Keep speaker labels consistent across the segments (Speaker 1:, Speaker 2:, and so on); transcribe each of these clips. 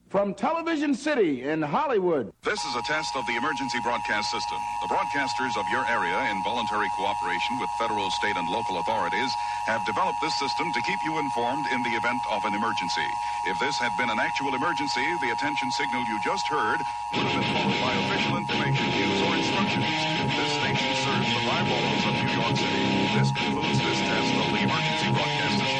Speaker 1: From Television City in Hollywood.
Speaker 2: This is a test of the emergency broadcast system. The broadcasters of your area, in voluntary cooperation with federal, state, and local authorities, have developed this system to keep you informed in the event of an emergency. If this had been an actual emergency, the attention signal you just heard would have been followed by official information, cues, or instructions. This station serves the 5 boroughs of New York City. This concludes this test of the emergency broadcast system.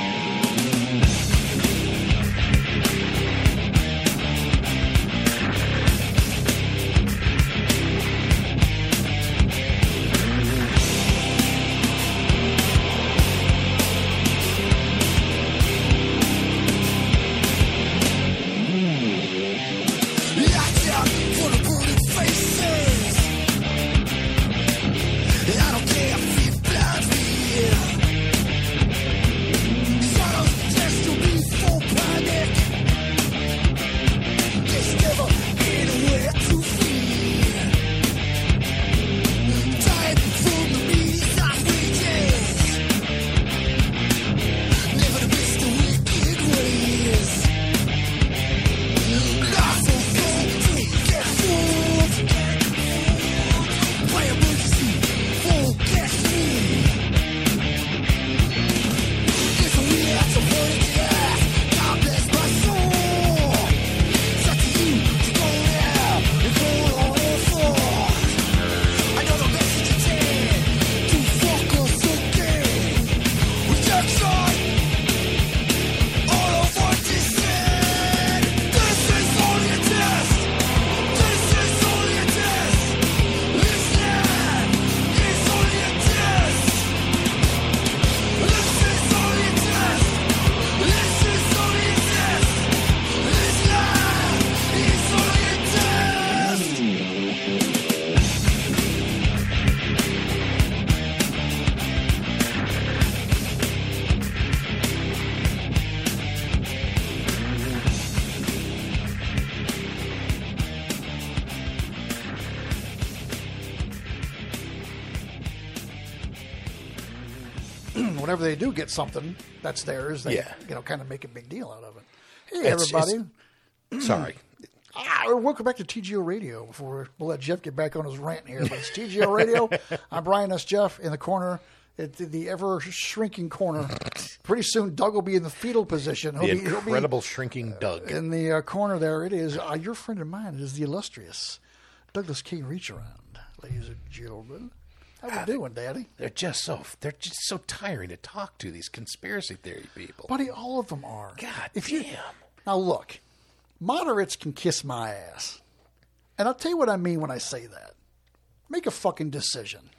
Speaker 3: Whenever they do get something that's theirs, they kind of make a big deal out of it. Hey, everybody.
Speaker 4: Sorry.
Speaker 3: Welcome back to TGO Radio. Before we'll let Jeff get back on his rant here, but it's TGO Radio. I'm Brian S. Jeff in the corner, at the ever-shrinking corner. Pretty soon, Doug will be in the fetal position.
Speaker 4: He'll be shrinking Doug.
Speaker 3: In the corner there, it is your friend and mine. It is the illustrious Douglas King Reach-Around, ladies and gentlemen. How we doing, Daddy?
Speaker 4: They're just so tiring to talk to, these conspiracy theory people.
Speaker 3: Buddy, all of them are.
Speaker 4: God
Speaker 3: damn. Now look, moderates can kiss my ass. And I'll tell you what I mean when I say that. Make a fucking decision.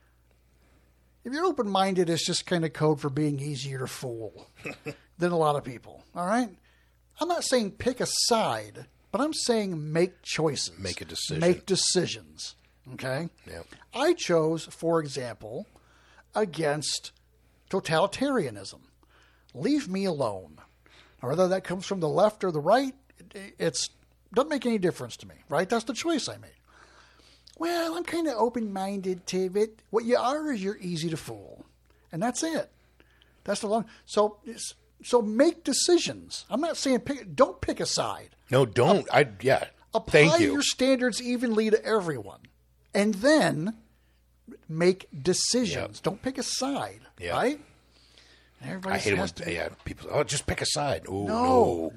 Speaker 3: If you're open-minded, it's just kind of code for being easier to fool than a lot of people. All right? I'm not saying pick a side, but I'm saying make choices.
Speaker 4: Make a decision.
Speaker 3: Make decisions. Okay?
Speaker 4: Yep.
Speaker 3: I chose, for example, against totalitarianism. Leave me alone. Whether that comes from the left or the right, it doesn't make any difference to me, right? That's the choice I made. Well, I'm kind of open-minded to it. What you are is you're easy to fool. And that's it. That's the long... So make decisions. I'm not saying don't pick a side.
Speaker 4: No, don't.
Speaker 3: Apply your standards evenly to everyone. And then make decisions.
Speaker 4: Yep.
Speaker 3: Don't pick a side,
Speaker 4: yep.
Speaker 3: right?
Speaker 4: I hate it when people, just pick a side.
Speaker 3: No.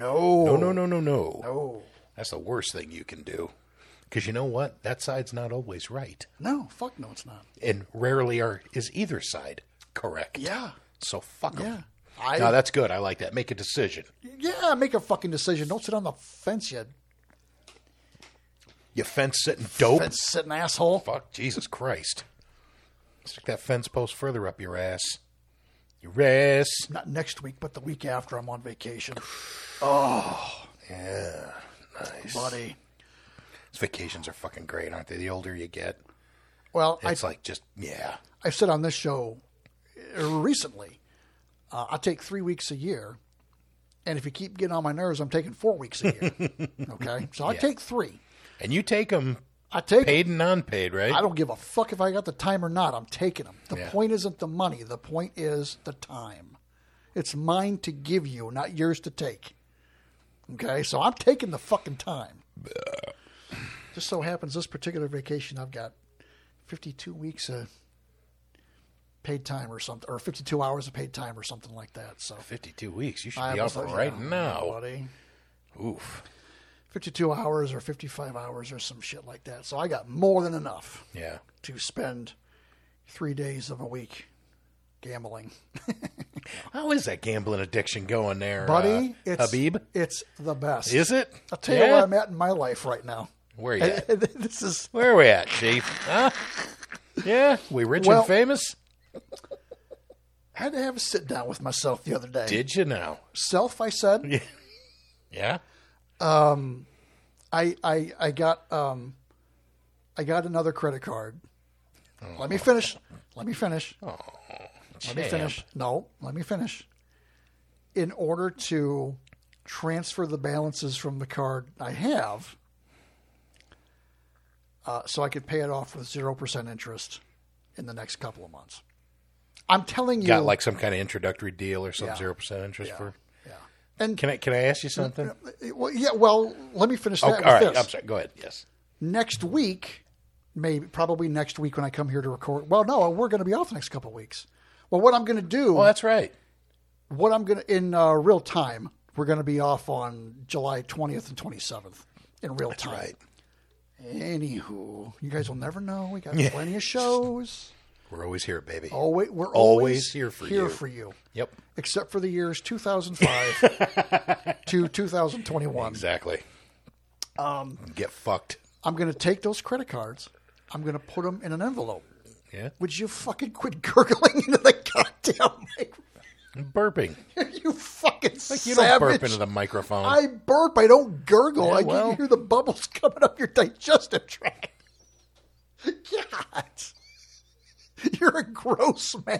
Speaker 4: No. That's the worst thing you can do. Because you know what? That side's not always right.
Speaker 3: No, fuck no, it's not.
Speaker 4: And rarely is either side correct.
Speaker 3: Yeah.
Speaker 4: So fuck them.
Speaker 3: Yeah.
Speaker 4: No, that's good. I like that. Make a decision.
Speaker 3: Yeah, make a fucking decision. Don't sit on the fence yet.
Speaker 4: You fence-sitting dope.
Speaker 3: Fence-sitting asshole.
Speaker 4: Fuck, Jesus Christ. Stick that fence post further up your ass. Your ass.
Speaker 3: Not next week, but the week after I'm on vacation.
Speaker 4: Oh. Yeah. Nice.
Speaker 3: Buddy.
Speaker 4: These vacations are fucking great, aren't they? The older you get.
Speaker 3: Well,
Speaker 4: I've
Speaker 3: said on this show recently, I take 3 weeks a year. And if you keep getting on my nerves, I'm taking 4 weeks a year. Okay? So I take 3.
Speaker 4: And you take them
Speaker 3: paid
Speaker 4: and non-paid, right?
Speaker 3: I don't give a fuck if I got the time or not. I'm taking them. The point isn't the money. The point is the time. It's mine to give you, not yours to take. Okay, so I'm taking the fucking time. Just so happens this particular vacation, I've got 52 weeks of paid time or something, or 52 hours of paid time or something like that. So
Speaker 4: 52 weeks. You should be off right now.
Speaker 3: Buddy.
Speaker 4: Oof.
Speaker 3: 52 hours or 55 hours or some shit like that. So I got more than enough to spend 3 days of a week gambling.
Speaker 4: How is that gambling addiction going there,
Speaker 3: buddy?
Speaker 4: Habib?
Speaker 3: It's the best.
Speaker 4: Is it?
Speaker 3: I'll tell you where I'm at in my life right now.
Speaker 4: Where are you at?
Speaker 3: Where
Speaker 4: are we at, Chief? Huh? Yeah? We rich and famous?
Speaker 3: I had to have a sit down with myself the other day.
Speaker 4: Did you now?
Speaker 3: Self, I said.
Speaker 4: Yeah.
Speaker 3: I got another credit card. Let me finish.
Speaker 4: Oh,
Speaker 3: Let me finish. No, let me finish. In order to transfer the balances from the card I have, so I could pay it off with 0% interest in the next couple of months. I'm telling you,
Speaker 4: got like some kind of introductory deal or some 0% interest for. Yeah.
Speaker 3: And
Speaker 4: can I ask you something?
Speaker 3: Well, let me finish that.
Speaker 4: All right. This. I'm sorry. Go ahead. Yes.
Speaker 3: Next week, probably next week when I come here to record. Well, no, we're going to be off the next couple of weeks. Well, what I'm going to do.
Speaker 4: Oh, that's right.
Speaker 3: What I'm going to in real time. We're going to be off on July 20th and 27th in real time.
Speaker 4: Right.
Speaker 3: Anywho, you guys will never know. We got plenty of shows.
Speaker 4: We're always here, baby.
Speaker 3: We're always
Speaker 4: here for
Speaker 3: you.
Speaker 4: Yep.
Speaker 3: Except for the years 2005 to 2021.
Speaker 4: Exactly. Get fucked.
Speaker 3: I'm going to take those credit cards. I'm going to put them in an envelope.
Speaker 4: Yeah.
Speaker 3: Would you fucking quit gurgling into the goddamn microphone?
Speaker 4: I'm burping.
Speaker 3: You fucking
Speaker 4: like you
Speaker 3: savage.
Speaker 4: Don't burp into the microphone.
Speaker 3: I burp. I don't gurgle.
Speaker 4: Yeah,
Speaker 3: I can hear the bubbles coming up your digestive tract. God. You're a gross man.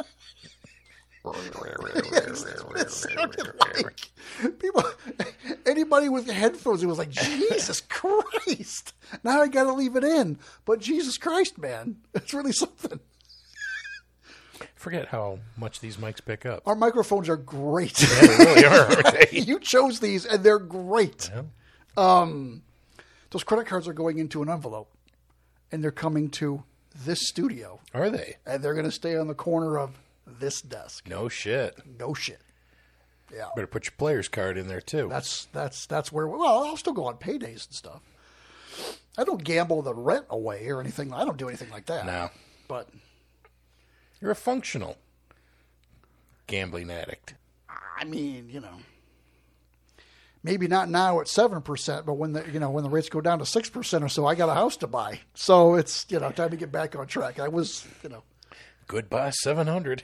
Speaker 3: Anybody with headphones, it was like, Jesus Christ. Now I got to leave it in. But Jesus Christ, man. It's really something.
Speaker 4: Forget how much these mics pick up.
Speaker 3: Our microphones are great.
Speaker 4: Yeah, they really are, aren't they?
Speaker 3: You chose these, and they're great. Yeah. Those credit cards are going into an envelope, and they're coming to this studio.
Speaker 4: Are they?
Speaker 3: And they're going to stay on the corner of this desk.
Speaker 4: No shit.
Speaker 3: Yeah.
Speaker 4: Better put your player's card in there, too.
Speaker 3: That's where... Well, I'll still go on paydays and stuff. I don't gamble the rent away or anything. I don't do anything like that.
Speaker 4: No.
Speaker 3: But...
Speaker 4: You're a functional gambling addict.
Speaker 3: I mean, maybe not now at 7%, but when the rates go down to 6% or so, I got a house to buy. So it's time to get back on track. I was
Speaker 4: goodbye 700.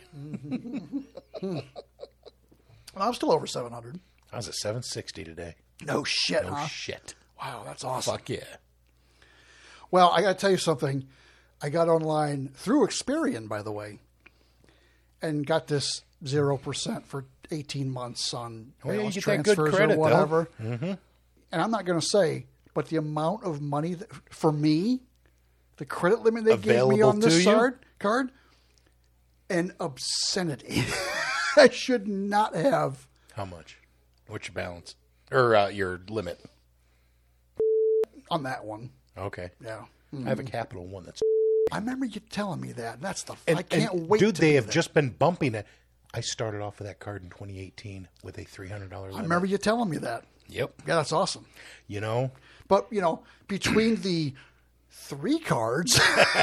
Speaker 3: I'm still over 700.
Speaker 4: I was at 760 today.
Speaker 3: No shit.
Speaker 4: No shit.
Speaker 3: Wow, that's awesome.
Speaker 4: Fuck yeah.
Speaker 3: Well, I got to tell you something. I got online through Experian, by the way, and got this 0% for 18 months on balance transfers
Speaker 4: credit,
Speaker 3: or whatever.
Speaker 4: Mm-hmm.
Speaker 3: And I'm not going to say, but the amount of money for me, the credit limit they gave me on this card, an obscenity. I should not have.
Speaker 4: How much? What's your balance? Or your limit?
Speaker 3: On that one.
Speaker 4: Okay.
Speaker 3: Yeah.
Speaker 4: I have a Capital One that's...
Speaker 3: I remember you telling me that. That's I can't wait.
Speaker 4: Dude, they have just been bumping it. I started off with that card in 2018 with a $300 limit.
Speaker 3: I remember you telling me that.
Speaker 4: Yep.
Speaker 3: Yeah, that's awesome.
Speaker 4: But,
Speaker 3: between the 3 cards,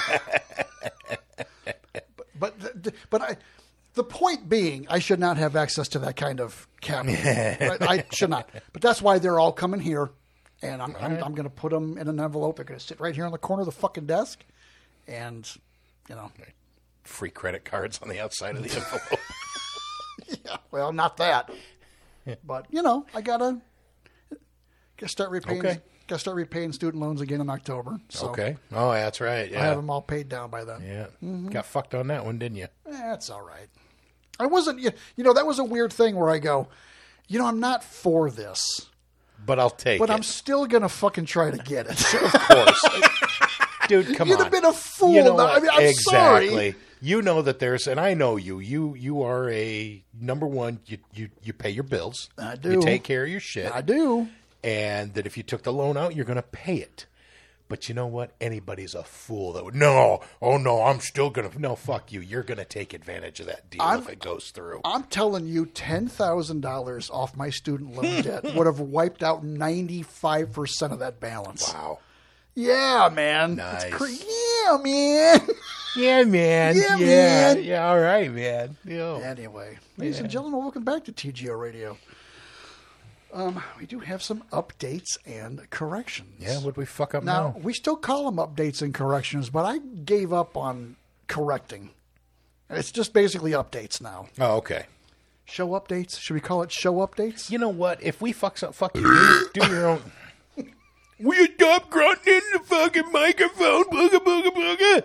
Speaker 3: but the point being, I should not have access to that kind of capital. I should not. But that's why they're all coming here, and I'm going to put them in an envelope. They're going to sit right here on the corner of the fucking desk, and
Speaker 4: free credit cards on the outside of the envelope.
Speaker 3: Yeah, well, not that, but I gotta start repaying.
Speaker 4: Okay.
Speaker 3: Got to start repaying student loans again in October. So
Speaker 4: okay. Oh, that's right. Yeah.
Speaker 3: I have them all paid down by then.
Speaker 4: Yeah. Mm-hmm. Got fucked on that one, didn't you?
Speaker 3: That's all right. I wasn't. That was a weird thing where I go, I'm not for this,
Speaker 4: but I'll take it.
Speaker 3: But I'm still gonna fucking try to get it.
Speaker 4: Of course. Dude, come on.
Speaker 3: You'd have been a fool.
Speaker 4: I'm
Speaker 3: exactly.
Speaker 4: sorry. You know that there's, and I know you. You are a number one. You pay your bills.
Speaker 3: I do.
Speaker 4: You take care of your shit.
Speaker 3: I do.
Speaker 4: And that if you took the loan out, you're going to pay it. But you know what? Anybody's a fool that would, no, I'm still going to, no, fuck you. You're going to take advantage of that deal if it goes through.
Speaker 3: I'm telling you, $10,000 off my student loan debt would have wiped out 95% of that balance.
Speaker 4: Wow.
Speaker 3: Yeah, man.
Speaker 4: Nice.
Speaker 3: Yeah, man.
Speaker 4: Yeah, man.
Speaker 3: Yeah, man.
Speaker 4: Yeah, all right, man. Yeah.
Speaker 3: Anyway, ladies and gentlemen, welcome back to TGO Radio. We do have some updates and corrections.
Speaker 4: Yeah, would we fuck up
Speaker 3: Now,
Speaker 4: now?
Speaker 3: we still call them updates and corrections, but I gave up on correcting. It's just basically updates now.
Speaker 4: Oh, okay.
Speaker 3: Show updates? Should we call it show updates?
Speaker 4: You know what? If we fuck up, fuck you. Do your own. Will you stop grunting in the fucking microphone? Booga, booga,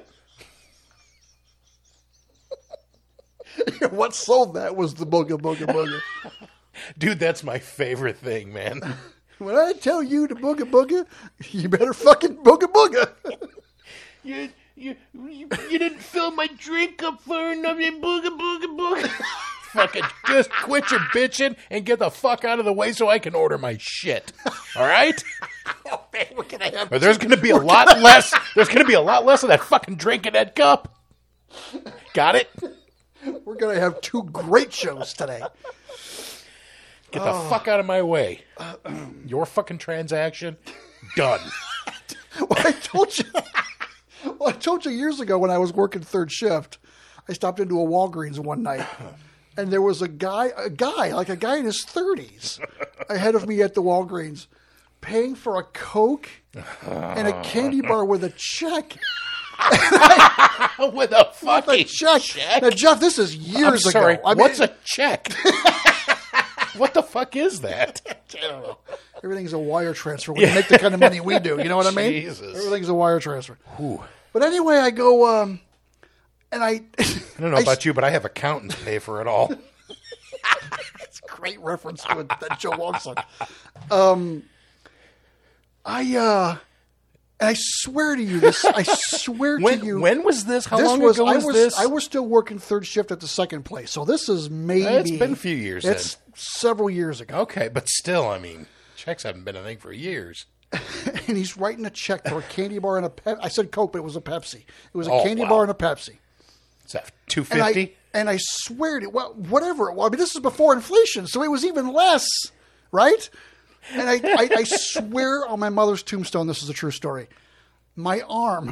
Speaker 4: booga.
Speaker 3: What sold that was the booga, booga, booga.
Speaker 4: Dude, that's my favorite thing, man.
Speaker 3: When I tell you to booga, booga, you better fucking booga, booga.
Speaker 4: You didn't fill my drink up far enough, you booga, booga, booga. Fucking just quit your bitching and get the fuck out of the way so I can order my shit. All right?
Speaker 3: Oh, man, we're gonna have
Speaker 4: Or there's going to be a lot less. There's going to be a lot less of that fucking drink in that cup. Got it?
Speaker 3: We're gonna have two great shows today.
Speaker 4: Get the fuck out of my way. Your fucking transaction, done.
Speaker 3: Well, I told you years ago when I was working third shift, I stopped into a Walgreens one night, and there was a guy in his 30s ahead of me at the Walgreens, paying for a Coke and a candy bar with a check.
Speaker 4: With a fucking
Speaker 3: check. Now, Jeff, this is years
Speaker 4: I'm sorry,
Speaker 3: ago.
Speaker 4: what's a check? What the fuck is that?
Speaker 3: I don't know. Everything's a wire transfer when you make the kind of money we do. You know what I mean?
Speaker 4: Jesus.
Speaker 3: Everything's a wire transfer.
Speaker 4: Ooh.
Speaker 3: But anyway, I go, and I
Speaker 4: don't know about you, but I have accountants pay for it all.
Speaker 3: That's a great reference to that Joe Wong song. And I swear to you this. I swear to you.
Speaker 4: When was this? How long ago was this?
Speaker 3: I was still working third shift at the second place. So this is maybe.
Speaker 4: It's been a few years.
Speaker 3: It's several years ago.
Speaker 4: Okay, but still, I mean, checks haven't been a thing for years.
Speaker 3: And he's writing a check for a candy bar and a Pepsi. I said Coke, but it was a Pepsi. It was a candy bar and a Pepsi.
Speaker 4: Is that $2.50?
Speaker 3: And I swear to whatever it was. I mean, this is before inflation, so it was even less, right? And I swear on my mother's tombstone, this is a true story. My arm.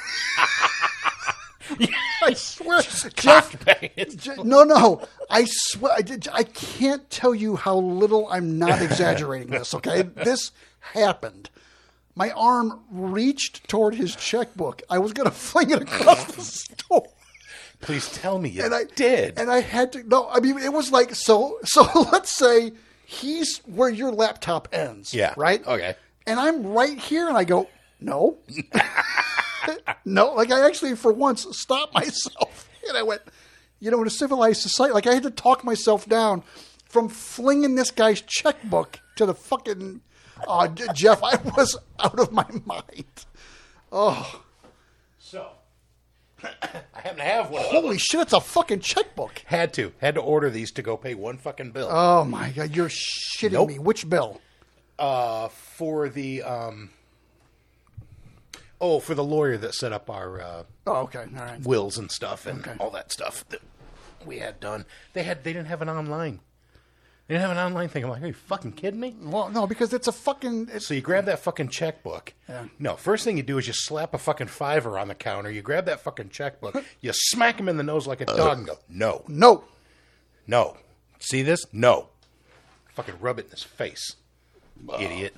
Speaker 3: I swear. Jeff, no. I swear. I can't tell you how little I'm not exaggerating this, okay? This happened. My arm reached toward his checkbook. I was going to fling it across the store.
Speaker 4: Please tell me you did.
Speaker 3: And I had to. No, I mean, it was like, so let's say he's where your laptop ends.
Speaker 4: Yeah.
Speaker 3: Right?
Speaker 4: Okay.
Speaker 3: And I'm right here, and I go, no. No, like I actually, for once, stopped myself. And I went, in a civilized society, like I had to talk myself down from flinging this guy's checkbook to the fucking, Jeff, I was out of my mind. Oh.
Speaker 4: So, I happen to have one.
Speaker 3: Holy shit, it's a fucking checkbook.
Speaker 4: Had to order these to go pay one fucking bill.
Speaker 3: Oh my God, you're shitting me. Which bill?
Speaker 4: For the, for the lawyer that set up our
Speaker 3: okay, all right.
Speaker 4: wills and stuff and all that stuff that we had done. They didn't have an online. They didn't have an online thing. I'm like, are you fucking kidding me?
Speaker 3: Well, no, because it's a fucking...
Speaker 4: So you grab that fucking checkbook.
Speaker 3: Yeah.
Speaker 4: No, first thing you do is you slap a fucking $5 on the counter. You grab that fucking checkbook. You smack him in the nose like a dog and go, no.
Speaker 3: No.
Speaker 4: No. See this? No. Fucking rub it in his face. Idiot.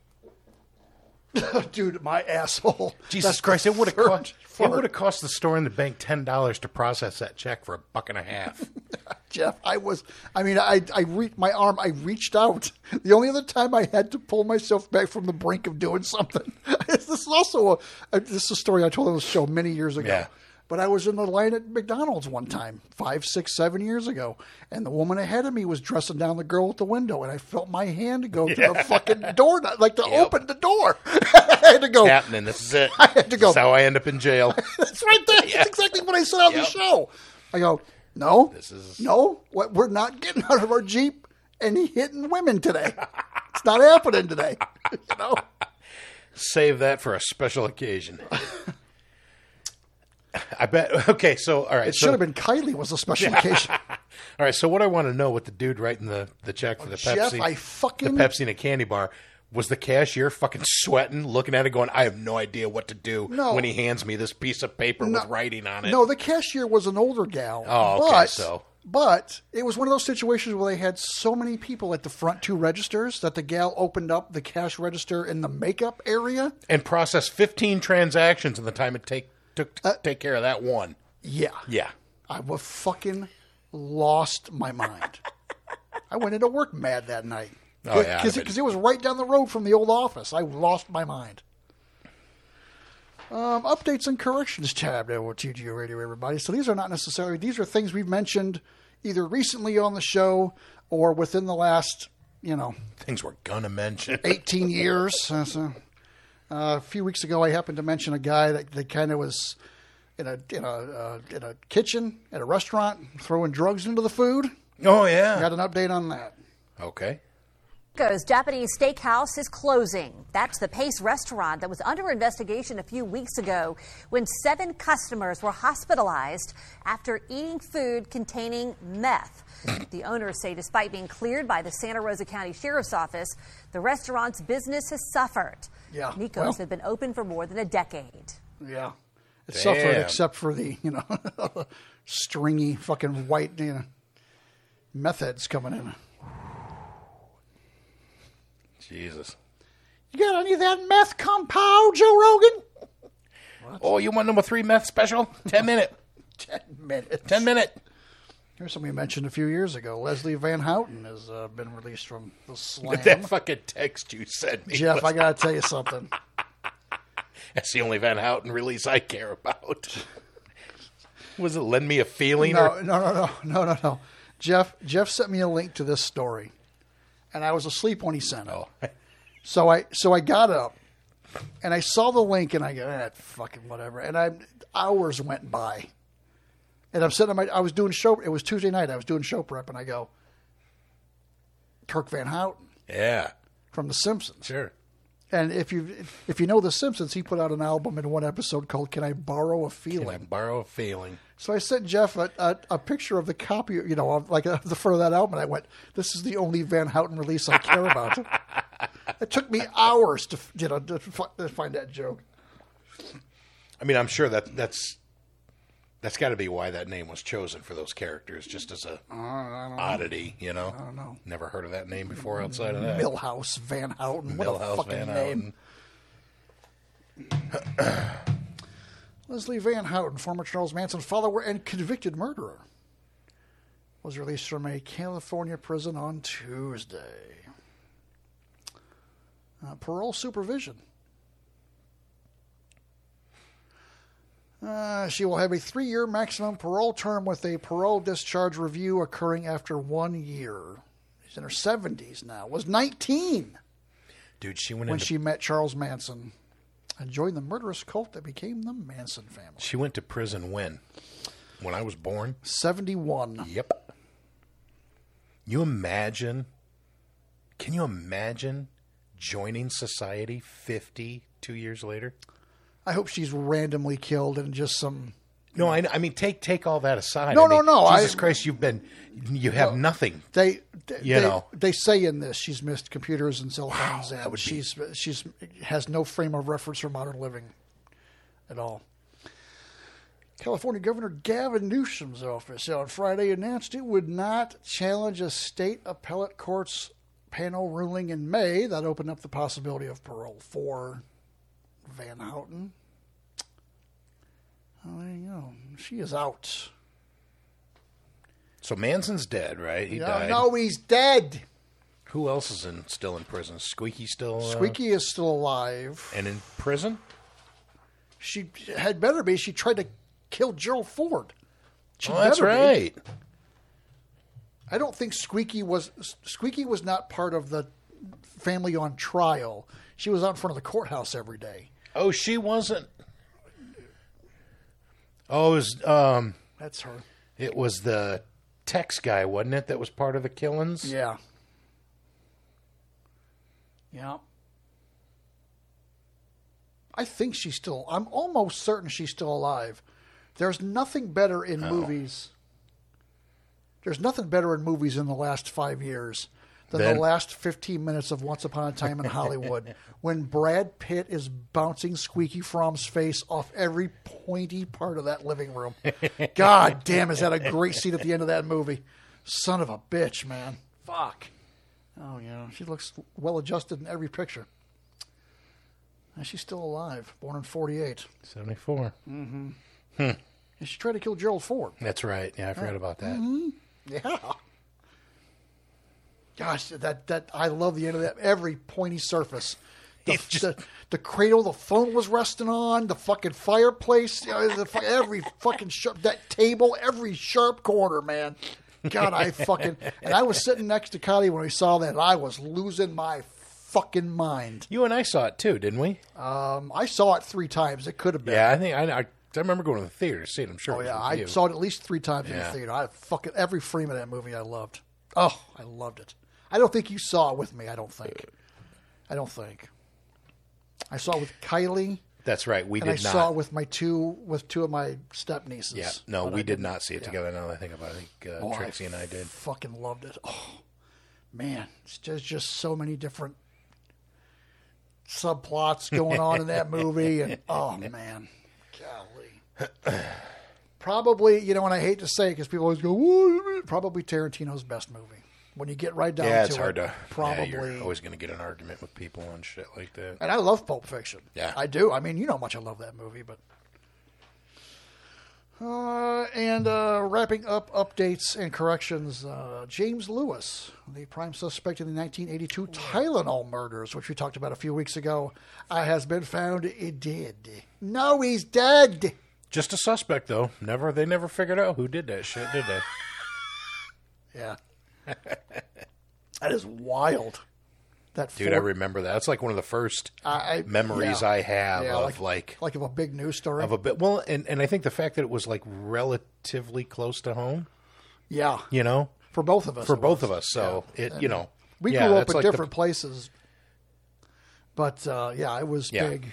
Speaker 3: Dude, my asshole.
Speaker 4: Jesus Christ! It would have cost the store and the bank $10 to process that check for $1.50.
Speaker 3: Jeff, I my arm. I reached out. The only other time I had to pull myself back from the brink of doing something. This is also this is a story I told on the show many years ago.
Speaker 4: Yeah.
Speaker 3: But I was in the line at McDonald's one time, 5, 6, 7 years ago, and the woman ahead of me was dressing down the girl at the window, and I felt my hand go to the fucking door, like to open the door. I had to go.
Speaker 4: It's happening. This is it.
Speaker 3: I had to go.
Speaker 4: This is how I end up in jail.
Speaker 3: That's right there. That's exactly what I said on the show. I go, no, we're not getting out of our Jeep and hitting women today. It's not happening today. You know?
Speaker 4: Save that for a special occasion. I bet. Okay, so all right.
Speaker 3: It should have been Kylie was a special occasion.
Speaker 4: All right, so what I want to know with the dude writing the check for the
Speaker 3: Jeff,
Speaker 4: Pepsi, the Pepsi and a candy bar, was the cashier fucking sweating, looking at it, going, "I have no idea what to do when he hands me this piece of paper with writing on it."
Speaker 3: No, the cashier was an older gal.
Speaker 4: Oh, okay,
Speaker 3: But it was one of those situations where they had so many people at the front 2 registers that the gal opened up the cash register in the makeup area
Speaker 4: and processed 15 transactions in the time it took to take care of that one.
Speaker 3: Yeah.
Speaker 4: Yeah.
Speaker 3: I was fucking lost my mind. I went into work mad that night.
Speaker 4: Oh, yeah.
Speaker 3: Because it was right down the road from the old office. I lost my mind. Updates and corrections tab there with TGO Radio, everybody. So these are not necessarily, these are things we've mentioned either recently on the show or within the last,
Speaker 4: things we're gonna mention
Speaker 3: 18 years. A few weeks ago, I happened to mention a guy that kind of was in a kitchen at a restaurant throwing drugs into the food.
Speaker 4: Oh yeah,
Speaker 3: got an update on that.
Speaker 4: Okay.
Speaker 5: Mexico's Japanese steakhouse is closing. That's the Pace restaurant that was under investigation a few weeks ago when 7 customers were hospitalized after eating food containing meth. The owners say despite being cleared by the Santa Rosa County Sheriff's Office, the restaurant's business has suffered.
Speaker 3: Yeah.
Speaker 5: Nico's had been open for more than a decade.
Speaker 3: Yeah. It suffered except for the, stringy fucking white, meth heads coming in.
Speaker 4: Jesus.
Speaker 3: You got any of that meth compound, Joe Rogan?
Speaker 4: What? Oh, you want number 3 meth special? 10 minute.
Speaker 3: 10 minutes.
Speaker 4: 10 minute.
Speaker 3: Here's something we mentioned a few years ago. Leslie Van Houten has been released from the Slam.
Speaker 4: That fucking text you sent me.
Speaker 3: Jeff, I got to tell you something.
Speaker 4: That's the only Van Houten release I care about. Was it Lend Me a Feeling?
Speaker 3: No. Jeff sent me a link to this story. And I was asleep when he sent it.
Speaker 4: Oh.
Speaker 3: So I got up and I saw the link and I go, fucking whatever. And hours went by. And I'm sitting I was doing show. It was Tuesday night. I was doing show prep and I go, Kirk Van Houten.
Speaker 4: Yeah.
Speaker 3: From The Simpsons.
Speaker 4: Sure.
Speaker 3: And if you know The Simpsons, he put out an album in one episode called "Can I Borrow a Feeling?"
Speaker 4: Can I borrow a feeling? So
Speaker 3: I sent Jeff a picture of the copy, of the front of that album, and I went, "This is the only Van Houten release I care about." It took me hours to find that joke.
Speaker 4: I mean, I'm sure that's got to be why that name was chosen for those characters, just as a oddity, I don't
Speaker 3: know.
Speaker 4: Never heard of that name before outside of that.
Speaker 3: Milhouse Van Houten. What a fucking name. Leslie Van Houten, former Charles Manson follower and convicted murderer, was released from a California prison on Tuesday. Parole supervision. She will have a 3-year maximum parole term with a parole discharge review occurring after 1 year. She's in her 70s now. Was 19.
Speaker 4: Dude, when
Speaker 3: she met Charles Manson and joined the murderous cult that became the Manson family.
Speaker 4: She went to prison when? When I was born?
Speaker 3: 71.
Speaker 4: Yep. Can you imagine joining society 52 years later?
Speaker 3: I hope she's randomly killed and just some.
Speaker 4: No, I mean take all that aside.
Speaker 3: No.
Speaker 4: Jesus Christ, you have nothing.
Speaker 3: They say in this she's missed computers and cell phones, and she's has no frame of reference for modern living at all. California Governor Gavin Newsom's office on Friday announced it would not challenge a state appellate court's panel ruling in May that opened up the possibility of parole for Van Houten. Oh, there you go. She is out.
Speaker 4: So Manson's dead, right? He died.
Speaker 3: No, he's dead.
Speaker 4: Who else is still in prison? Squeaky still?
Speaker 3: Squeaky is still alive.
Speaker 4: And in prison?
Speaker 3: She had better be. She tried to killed Gerald Ford. She
Speaker 4: that's
Speaker 3: better be.
Speaker 4: right.
Speaker 3: I don't think Squeaky was not part of the family on trial. She was out in front of the courthouse every day.
Speaker 4: Oh, she wasn't. Oh, it was,
Speaker 3: That's her.
Speaker 4: it was the Tex guy, wasn't it, that was part of the killings?
Speaker 3: Yeah. Yeah. I think I'm almost certain she's still alive. There's nothing better in movies. There's nothing better in movies in the last 5 years than the last 15 minutes of Once Upon a Time in Hollywood, when Brad Pitt is bouncing Squeaky Fromm's face off every pointy part of that living room. God damn, is that a great scene at the end of that movie. Son of a bitch, man. Fuck. Oh, yeah. She looks well-adjusted in every picture. And she's still alive, born in 48.
Speaker 4: 74.
Speaker 3: Mm-hmm. And she tried to kill Gerald Ford.
Speaker 4: That's right. Yeah, I forgot about that.
Speaker 3: Mm-hmm. Yeah. Gosh, that I love the end of that. Every pointy surface. The cradle the phone was resting on, the fucking fireplace, every fucking that table, every sharp corner, man. God, and I was sitting next to Kylie when we saw that, and I was losing my fucking mind.
Speaker 4: You and I saw it too, didn't we?
Speaker 3: I saw it 3 times. It could have been.
Speaker 4: Yeah, I think I remember going to the theater to see it. I'm sure.
Speaker 3: Oh yeah, I saw it at least 3 times in the theater. Every frame of that movie I loved. Oh, I loved it. I don't think you saw it with me. I don't think. I saw it with Kylie.
Speaker 4: That's right. We did not.
Speaker 3: I saw it with two of my step nieces.
Speaker 4: Yeah, no, we did not see it together. Now that I think about it, I think Trixie and I did.
Speaker 3: Fucking loved it. Oh man, it's just so many different subplots going on in that movie, and oh man, golly. Probably, and I hate to say it because people always go, "Whoa," probably Tarantino's best movie. When you get right down to it,
Speaker 4: it's hard to.
Speaker 3: Probably.
Speaker 4: Yeah, you're always going to get an argument with people on shit like that.
Speaker 3: And I love Pulp Fiction.
Speaker 4: Yeah,
Speaker 3: I do. I mean, you know how much I love that movie, but. Wrapping up updates and corrections, James Lewis, the prime suspect in the 1982 Tylenol murders, which we talked about a few weeks ago, has been found dead. No, he's dead.
Speaker 4: Just a suspect, though. They never figured out who did that shit, did they?
Speaker 3: Yeah. That is wild.
Speaker 4: Dude, I remember that. It's like one of the first memories I have of like
Speaker 3: of a big news story.
Speaker 4: Well, and I think the fact that it was like relatively close to home.
Speaker 3: Yeah.
Speaker 4: For
Speaker 3: both of us.
Speaker 4: So
Speaker 3: we grew up in different places. But it was big,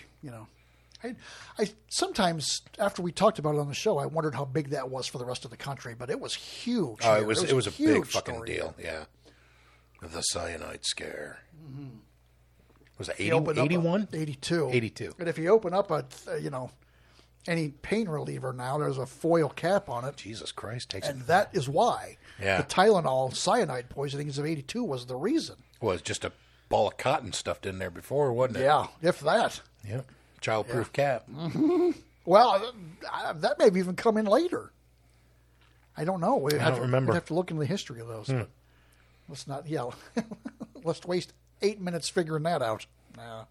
Speaker 3: I sometimes, after we talked about it on the show, I wondered how big that was for the rest of the country, but it was huge.
Speaker 4: Oh, it was a big fucking deal. Yeah. The cyanide scare. Mm-hmm. Was it 81?
Speaker 3: 82.
Speaker 4: 82.
Speaker 3: And if you open up any pain reliever now, there's a foil cap on it.
Speaker 4: Jesus Christ.
Speaker 3: That is why the Tylenol cyanide poisonings of 82 was the reason.
Speaker 4: Well, it's just a ball of cotton stuffed in there before, wasn't it?
Speaker 3: Yeah, if that.
Speaker 4: Yeah. Childproof cap.
Speaker 3: Mm-hmm. Well, that may have even come in later. I don't know.
Speaker 4: I don't remember.
Speaker 3: We'd have to look into the history of those. Let's not yell. Let's waste 8 minutes figuring that out. No.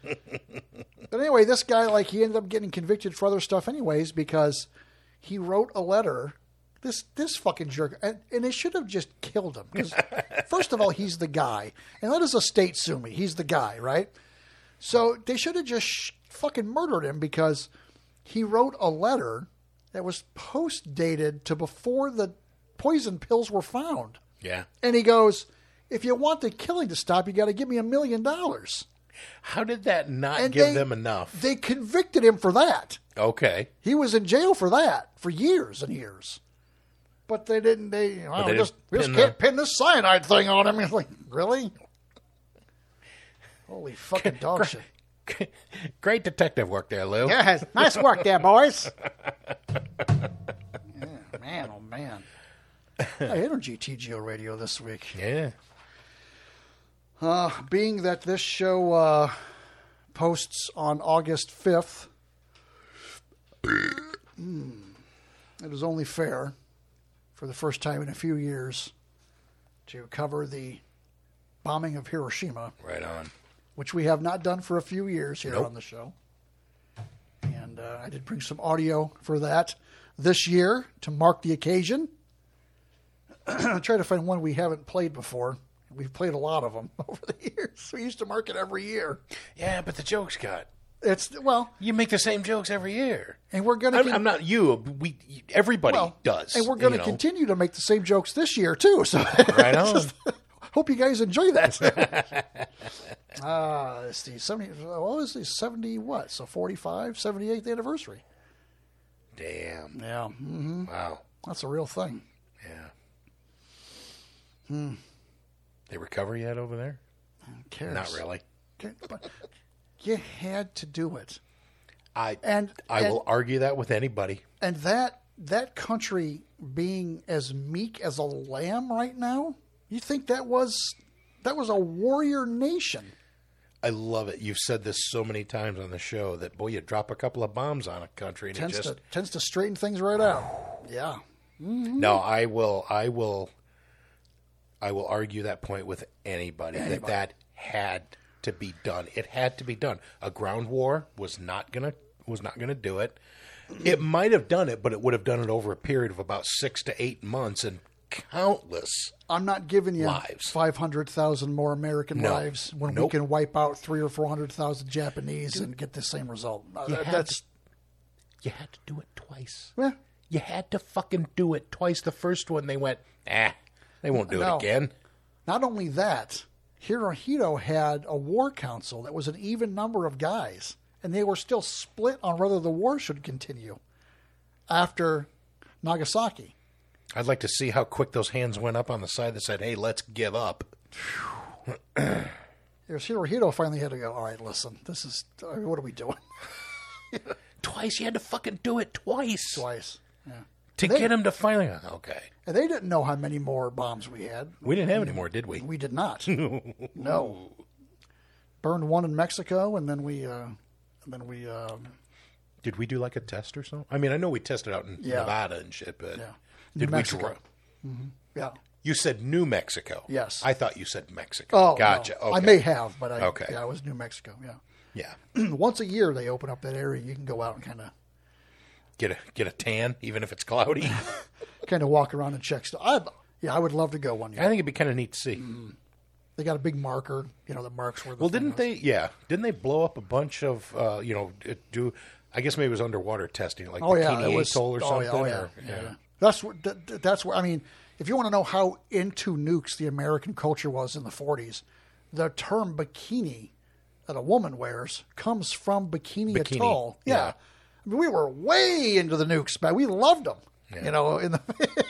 Speaker 3: But anyway, this guy, he ended up getting convicted for other stuff anyways because he wrote a letter. This fucking jerk. And they should have just killed him. Because, first of all, he's the guy. And let his estate sue me. He's the guy, right? So they should have just fucking murdered him because he wrote a letter that was post-dated to before the poison pills were found.
Speaker 4: Yeah.
Speaker 3: And he goes, if you want the killing to stop, you got to give me $1 million.
Speaker 4: How did that not give them enough?
Speaker 3: They convicted him for that.
Speaker 4: Okay.
Speaker 3: He was in jail for that for years and years. But they didn't. We just can't pin this cyanide thing on him. He's like, really? Holy fucking dog shit.
Speaker 4: Great detective work there, Lou.
Speaker 3: Yes. Nice work there, boys. Yeah, man, oh man. Energy TGO Radio this week.
Speaker 4: Yeah.
Speaker 3: Being that this show posts on August 5th, it is only fair, for the first time in a few years, to cover the bombing of Hiroshima.
Speaker 4: Right on.
Speaker 3: Which we have not done for a few years here on the show. And I did bring some audio for that. this year to mark the occasion. I try to find one we haven't played before. We've played a lot of them over the years. We used to mark it every year.
Speaker 4: Yeah, but the jokes got.
Speaker 3: You
Speaker 4: make the same jokes every year,
Speaker 3: and we're going
Speaker 4: to. I'm not you. Everybody does,
Speaker 3: and we're going to continue to make the same jokes this year too. So
Speaker 4: right on.
Speaker 3: Hope you guys enjoy that. It's the 70. What was the 70? What? So 45, 78th anniversary.
Speaker 4: Damn.
Speaker 3: Yeah. Mm-hmm.
Speaker 4: Wow.
Speaker 3: That's a real thing.
Speaker 4: Yeah. They recover yet over there?
Speaker 3: Who cares?
Speaker 4: Not really.
Speaker 3: But you had to do it.
Speaker 4: I will argue that with anybody.
Speaker 3: And that country being as meek as a lamb right now, you think that was a warrior nation.
Speaker 4: I love it. You've said this so many times on the show that, boy, you drop a couple of bombs on a country and
Speaker 3: tends to straighten things right out. Yeah. Mm-hmm.
Speaker 4: No, I will argue that point with anybody. That had to be done. It had to be done. A ground war was not gonna do it. It might have done it, but it would have done it over a period of about 6 to 8 months and countless.
Speaker 3: I'm not giving you
Speaker 4: lives.
Speaker 3: 500,000 more American lives when we can wipe out 300,000 or 400,000 Japanese and get the same result.
Speaker 4: You had to do it twice.
Speaker 3: Yeah.
Speaker 4: You had to fucking do it twice. The first one, they went, they won't do it again.
Speaker 3: Not only that, Hirohito had a war council that was an even number of guys, and they were still split on whether the war should continue after Nagasaki.
Speaker 4: I'd like to see how quick those hands went up on the side that said, hey, let's give up.
Speaker 3: Hirohito finally had to go, all right, listen, what are we doing?
Speaker 4: Twice? You had to fucking do it twice.
Speaker 3: Twice, yeah.
Speaker 4: To get him to finally, okay.
Speaker 3: And they didn't know how many more bombs we had.
Speaker 4: We didn't have any more, did we?
Speaker 3: We did not. No. Burned one in Mexico, and then we
Speaker 4: did we do like a test or something? I mean, I know we tested out in Nevada and shit, but
Speaker 3: New Mexico. Mm-hmm. Yeah.
Speaker 4: You said New Mexico.
Speaker 3: Yes.
Speaker 4: I thought you said Mexico.
Speaker 3: Oh,
Speaker 4: gotcha.
Speaker 3: No.
Speaker 4: Okay.
Speaker 3: I may have, but it was New Mexico. Yeah.
Speaker 4: Yeah.
Speaker 3: Once a year they open up that area. You can go out and kind of
Speaker 4: get a tan, even if it's cloudy.
Speaker 3: Kind of walk around and check stuff. I would love to go one year.
Speaker 4: I think it'd be kind of neat to see.
Speaker 3: They got a big marker. The marks where.
Speaker 4: Didn't they? Yeah, didn't they blow up a bunch of? I guess maybe it was underwater testing, like Bikini Atoll or something. Yeah.
Speaker 3: That's where. I mean, if you want to know how into nukes the American culture was in the 40s, the term bikini that a woman wears comes from Bikini Atoll. Yeah. I mean, we were way into the nukes, but we loved them.
Speaker 4: Yeah. In the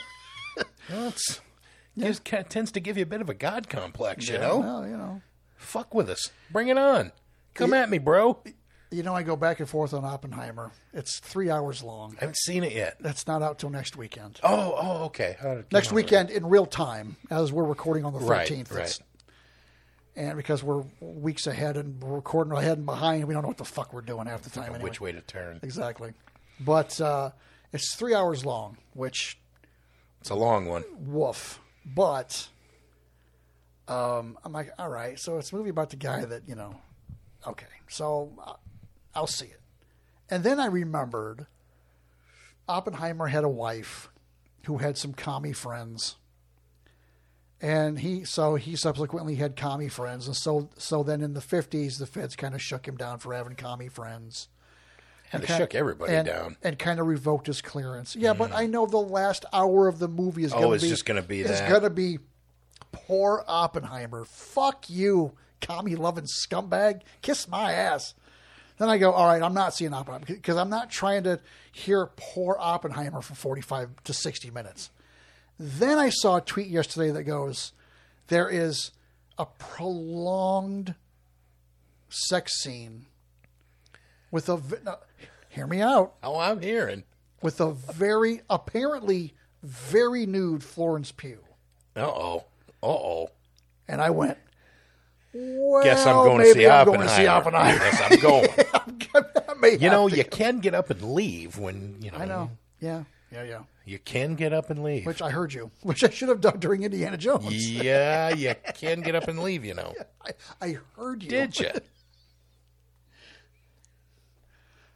Speaker 4: it tends to give you a bit of a god complex,
Speaker 3: Well,
Speaker 4: fuck with us, bring it on, come at me, bro.
Speaker 3: I go back and forth on Oppenheimer. It's 3 hours long.
Speaker 4: I haven't seen it yet.
Speaker 3: That's not out till next weekend.
Speaker 4: Oh, okay.
Speaker 3: Next weekend in real time, as we're recording on the 13th.
Speaker 4: Right.
Speaker 3: And because we're weeks ahead and we're recording ahead and behind, we don't know what the fuck we're doing half the time. Anyway.
Speaker 4: Which way to turn.
Speaker 3: Exactly. But it's 3 hours long, which...
Speaker 4: It's a long one.
Speaker 3: Woof. But I'm like, all right, so it's a movie about the guy that, okay, so I'll see it. And then I remembered Oppenheimer had a wife who had some commie friends. And he subsequently had commie friends. And so then in the 50s, the feds kind of shook him down for having commie friends.
Speaker 4: And they shook everybody down.
Speaker 3: And kind of revoked his clearance. Yeah, but I know the last hour of the movie is going to be...
Speaker 4: just going to be that.
Speaker 3: It's going to be poor Oppenheimer. Fuck you, commie-loving scumbag. Kiss my ass. Then I go, all right, I'm not seeing Oppenheimer because I'm not trying to hear poor Oppenheimer for 45 to 60 minutes. Then I saw a tweet yesterday that goes, there is a prolonged sex scene with a... hear me out.
Speaker 4: Oh, I'm hearing.
Speaker 3: With a apparently very nude Florence Pugh.
Speaker 4: Uh-oh.
Speaker 3: And I went, well,
Speaker 4: guess I'm going to see Oppenheimer. Yes, I'm going. You can get up and leave when,
Speaker 3: I know. Yeah.
Speaker 4: You can get up and leave.
Speaker 3: Which I heard you. Which I should have done during Indiana Jones.
Speaker 4: Yeah, you can get up and leave,
Speaker 3: I heard you.
Speaker 4: Did you?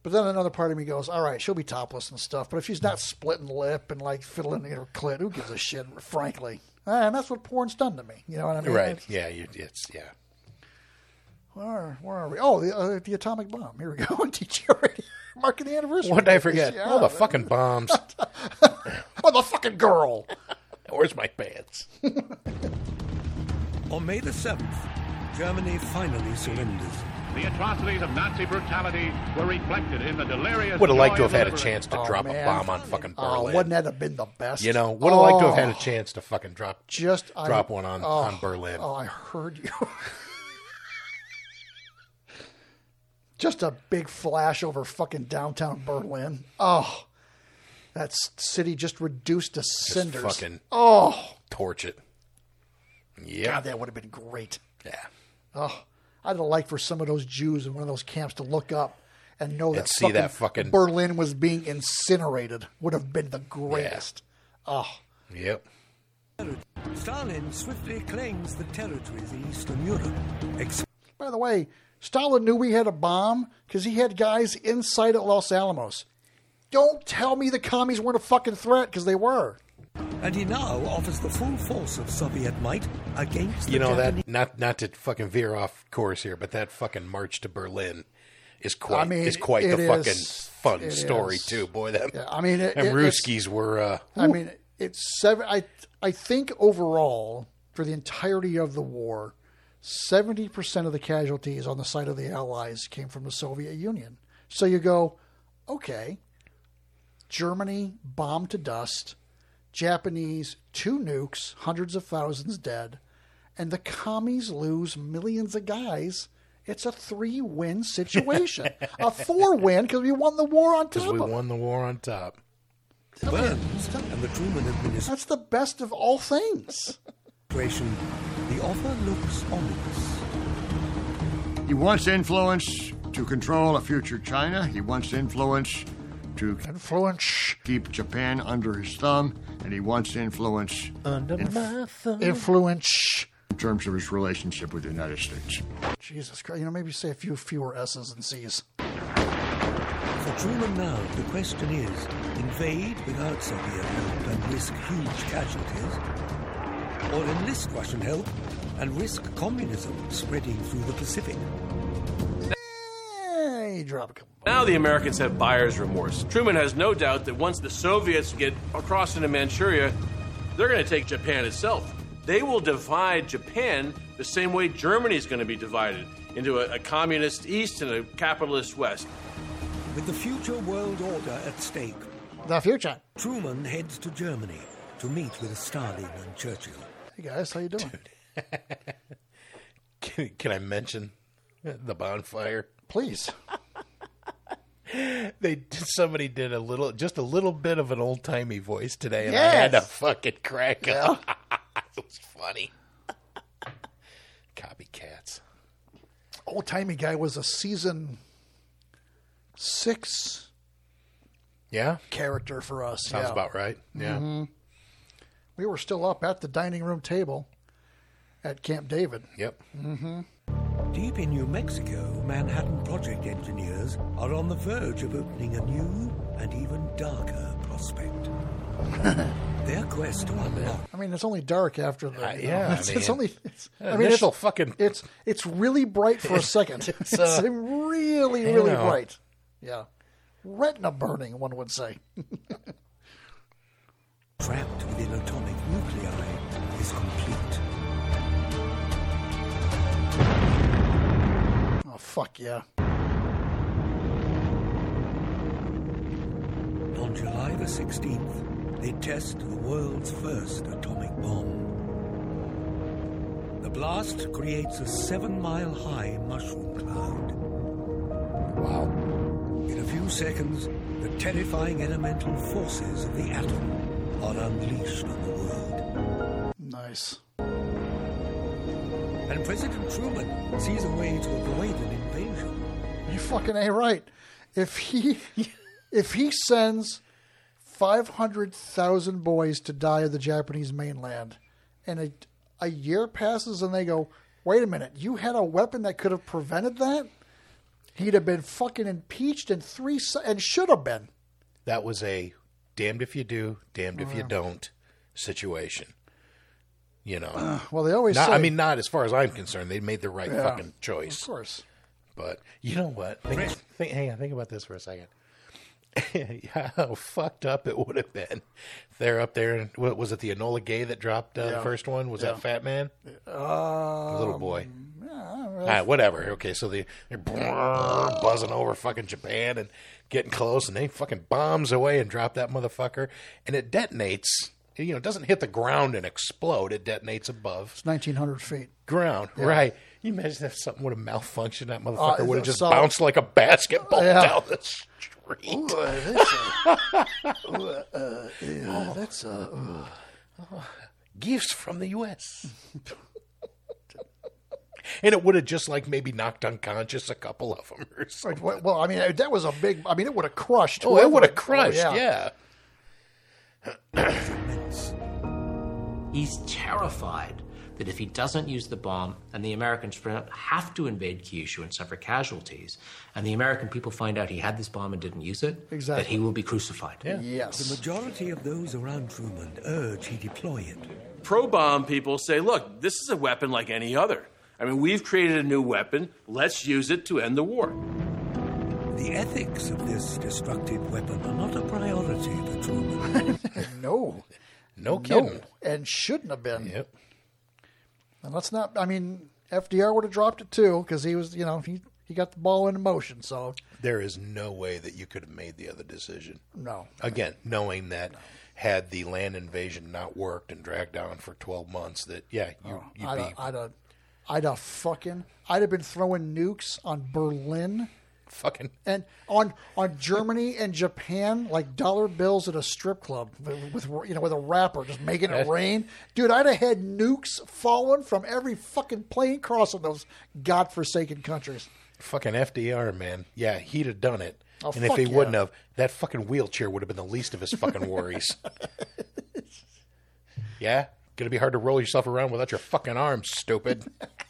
Speaker 3: But then another part of me goes, all right, she'll be topless and stuff. But if she's not splitting lip and like fiddling in her clit, who gives a shit, frankly? And that's what porn's done to me. You know what I mean?
Speaker 4: Right. Yeah.
Speaker 3: Where are we? Oh, the atomic bomb. Here we go. TG already marking the anniversary.
Speaker 4: What did I forget?
Speaker 3: Yeah.
Speaker 4: Oh, the fucking bombs.
Speaker 3: Oh, the fucking girl.
Speaker 4: Where's my pants?
Speaker 6: On May the 7th, Germany finally surrenders.
Speaker 7: The atrocities of Nazi brutality were reflected in the delirious...
Speaker 4: Would have liked to have
Speaker 7: joy
Speaker 4: had
Speaker 7: of
Speaker 4: a chance to
Speaker 3: Oh,
Speaker 4: drop
Speaker 3: man.
Speaker 4: a bomb on fucking Berlin.
Speaker 3: Wouldn't that have been the best?
Speaker 4: You know, would have liked to have had a chance to fucking drop one on Berlin.
Speaker 3: Oh, I heard you. Just a big flash over fucking downtown Berlin. Oh, that city just reduced to cinders.
Speaker 4: Just fucking torch it. Yeah.
Speaker 3: God, that would have been great.
Speaker 4: Yeah.
Speaker 3: Oh, I'd have liked for some of those Jews in one of those camps to look up and know that,
Speaker 4: see that fucking
Speaker 3: Berlin was being incinerated. Would have been the greatest.
Speaker 4: Yeah.
Speaker 3: Oh.
Speaker 4: Yep.
Speaker 6: Stalin swiftly claims the territories in Eastern Europe.
Speaker 3: By the way, Stalin knew we had a bomb because he had guys inside at Los Alamos. Don't tell me the commies weren't a fucking threat, because they were.
Speaker 6: And he now offers the full force of Soviet might against the Japanese.
Speaker 4: That not to fucking veer off course here, but that fucking march to Berlin is quite the fucking fun story too, boy. Them Ruskies were.
Speaker 3: It's seven. I think overall for the entirety of the war, 70% of the casualties on the side of the Allies came from the Soviet Union. So you go, okay, Germany bombed to dust. Japanese, 2 nukes, hundreds of thousands dead, and the commies lose millions of guys. It's a 3-win situation. A 4-win because we won the war on top.
Speaker 4: Because we won the war on top.
Speaker 6: Burns and the Truman administration.
Speaker 3: That's the best of all things.
Speaker 6: The offer looks ominous.
Speaker 8: He wants influence to control a future China. He wants influence to keep Japan under his thumb, and he wants influence
Speaker 4: under my thumb.
Speaker 3: Influence
Speaker 8: in terms of his relationship with the United States.
Speaker 3: Jesus Christ! Maybe say a few fewer S's and C's.
Speaker 6: For Truman now, the question is: invade without Soviet help and risk huge casualties, or enlist Russian help and risk communism spreading through the Pacific?
Speaker 3: Drop a couple.
Speaker 9: Now the Americans have buyer's remorse. Truman has no doubt that once the Soviets get across into Manchuria, they're going to take Japan itself. They will divide Japan the same way Germany is going to be divided into a communist East and a capitalist West.
Speaker 6: With the future world order at stake,
Speaker 3: the future,
Speaker 6: Truman heads to Germany to meet with Stalin and Churchill.
Speaker 3: Hey guys, how you doing?
Speaker 4: Can I mention the bonfire?
Speaker 3: Please.
Speaker 4: Somebody did just a little bit of an old timey voice today, and I had to fucking crack up. It was funny. Copycats.
Speaker 3: Old timey guy was a season 6.
Speaker 4: Yeah,
Speaker 3: character for us.
Speaker 4: Sounds about right. Yeah,
Speaker 3: mm-hmm. We were still up at the dining room table at Camp David.
Speaker 4: Yep.
Speaker 3: Mm-hmm.
Speaker 6: Deep in New Mexico, Manhattan Project engineers are on the verge of opening a new and even darker prospect. Their quest to unlock.
Speaker 3: I mean, it's only dark after the. It's really bright for a second. It's really, really bright. Yeah, retina burning, one would say.
Speaker 6: Trapped within atomic nuclei is complete.
Speaker 3: Oh, fuck yeah.
Speaker 6: On July the 16th, they test the world's first atomic bomb. The blast creates a 7-mile-high mushroom cloud.
Speaker 4: Wow.
Speaker 6: In a few seconds, the terrifying elemental forces of the atom are unleashed on the world.
Speaker 3: Nice.
Speaker 6: And President Truman sees a way to avoid an invasion.
Speaker 3: You fucking ain't right. If he sends 500,000 boys to die of the Japanese mainland, and a year passes and they go, wait a minute, you had a weapon that could have prevented that? he'd have been fucking impeached in and should have been.
Speaker 4: That was a damned if you do, damned if you don't situation. You know.
Speaker 3: Well, they always say...
Speaker 4: I mean, not as far as I'm concerned. They made the right fucking choice.
Speaker 3: Of course.
Speaker 4: But you know what? Think about this for a second. How fucked up it would have been. They're up there, and what was it? The Enola Gay that dropped the first one? Was that Fat Man? The little boy. Whatever. Okay, so they're buzzing over fucking Japan and getting close, and they fucking bombs away and drop that motherfucker, and it detonates. You know, it doesn't hit the ground and explode. It detonates above.
Speaker 3: It's 1,900 feet.
Speaker 4: Ground, right. You imagine if something would have malfunctioned, that motherfucker would have just bounced like a basketball down the street.
Speaker 3: That's
Speaker 4: gifts from the U.S. And it would have just like maybe knocked unconscious a couple of them or something.
Speaker 3: Right. Well, I mean, that was a big... I mean, it would have crushed.
Speaker 4: Oh, it would have crushed, yeah.
Speaker 10: He's terrified that if he doesn't use the bomb and the Americans have to invade Kyushu and suffer casualties, and the American people find out he had this bomb and didn't use it, that he will be crucified.
Speaker 4: Yeah.
Speaker 3: Yes.
Speaker 6: The majority of those around Truman urge he deploy it.
Speaker 9: Pro-bomb people say, look, this is a weapon like any other. I mean, we've created a new weapon. Let's use it to end the war.
Speaker 6: The ethics of this destructive weapon are not a priority for Truman.
Speaker 4: No kidding.
Speaker 3: No, and shouldn't have been.
Speaker 4: Yep.
Speaker 3: And let's not... I mean, FDR would have dropped it too, because he was, you know, he got the ball in motion, so...
Speaker 4: There is no way that you could have made the other decision.
Speaker 3: No.
Speaker 4: Again, knowing that had the land invasion not worked and dragged on for 12 months, that, you'd be...
Speaker 3: I'd have been throwing nukes on Berlin...
Speaker 4: Fucking
Speaker 3: and on Germany and Japan, like dollar bills at a strip club with a rapper just making it rain, dude. I'd have had nukes falling from every fucking plane crossing those godforsaken countries.
Speaker 4: Fucking FDR, man. Yeah, he'd have done it.
Speaker 3: Oh,
Speaker 4: and if he wouldn't have, that fucking wheelchair would have been the least of his fucking worries. Yeah, gonna be hard to roll yourself around without your fucking arms, stupid.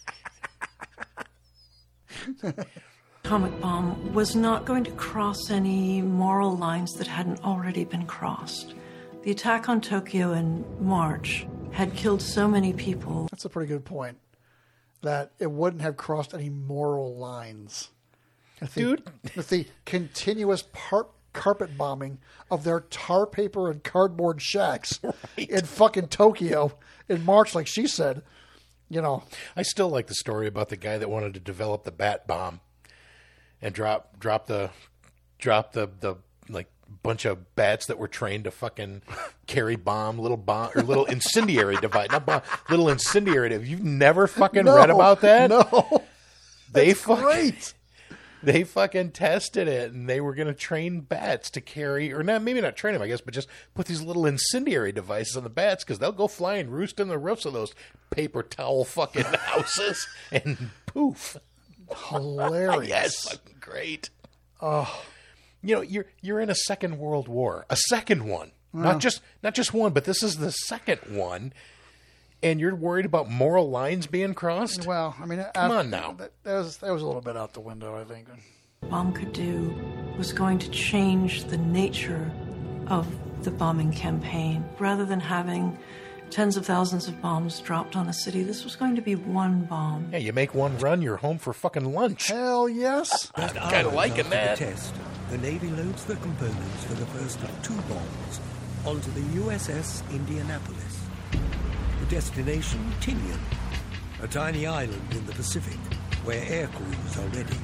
Speaker 11: Atomic bomb was not going to cross any moral lines that hadn't already been crossed. The attack on Tokyo in March had killed so many people.
Speaker 3: That's a pretty good point. That it wouldn't have crossed any moral lines. Dude. With the continuous carpet bombing of their tar paper and cardboard shacks in fucking Tokyo in March, like she said. You know.
Speaker 4: I still like the story about the guy that wanted to develop the bat bomb. And drop the like bunch of bats that were trained to fucking carry little incendiary device, not bomb, little incendiary. You've never fucking read about that?
Speaker 3: No,
Speaker 4: great. They fucking tested it, and they were going to train bats to carry, or not, maybe not train them, I guess, but just put these little incendiary devices on the bats because they'll go fly and roost in the roofs of those paper towel fucking houses, and poof.
Speaker 3: Hilarious.
Speaker 4: Yes, fucking great. Oh, you know, you're in a second world war, a second one, not just one, but this is the second one, and you're worried about moral lines being crossed.
Speaker 3: Well, I mean,
Speaker 4: come on now,
Speaker 3: that was a little bit out the window, I think.
Speaker 11: Bomb could do was going to change the nature of the bombing campaign, rather than having tens of thousands of bombs dropped on a city. This was going to be one bomb.
Speaker 4: Yeah, you make one run, you're home for fucking lunch.
Speaker 3: Hell yes.
Speaker 4: I'm kind of liking that.
Speaker 6: The test, the Navy loads the components for the first of 2 bombs onto the USS Indianapolis. The destination, Tinian, a tiny island in the Pacific where air crews are ready.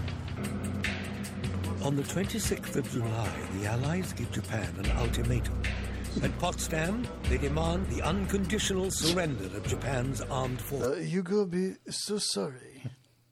Speaker 6: On the 26th of July, the Allies give Japan an ultimatum. At Potsdam, they demand the unconditional surrender of Japan's armed forces.
Speaker 3: You're going to be so sorry.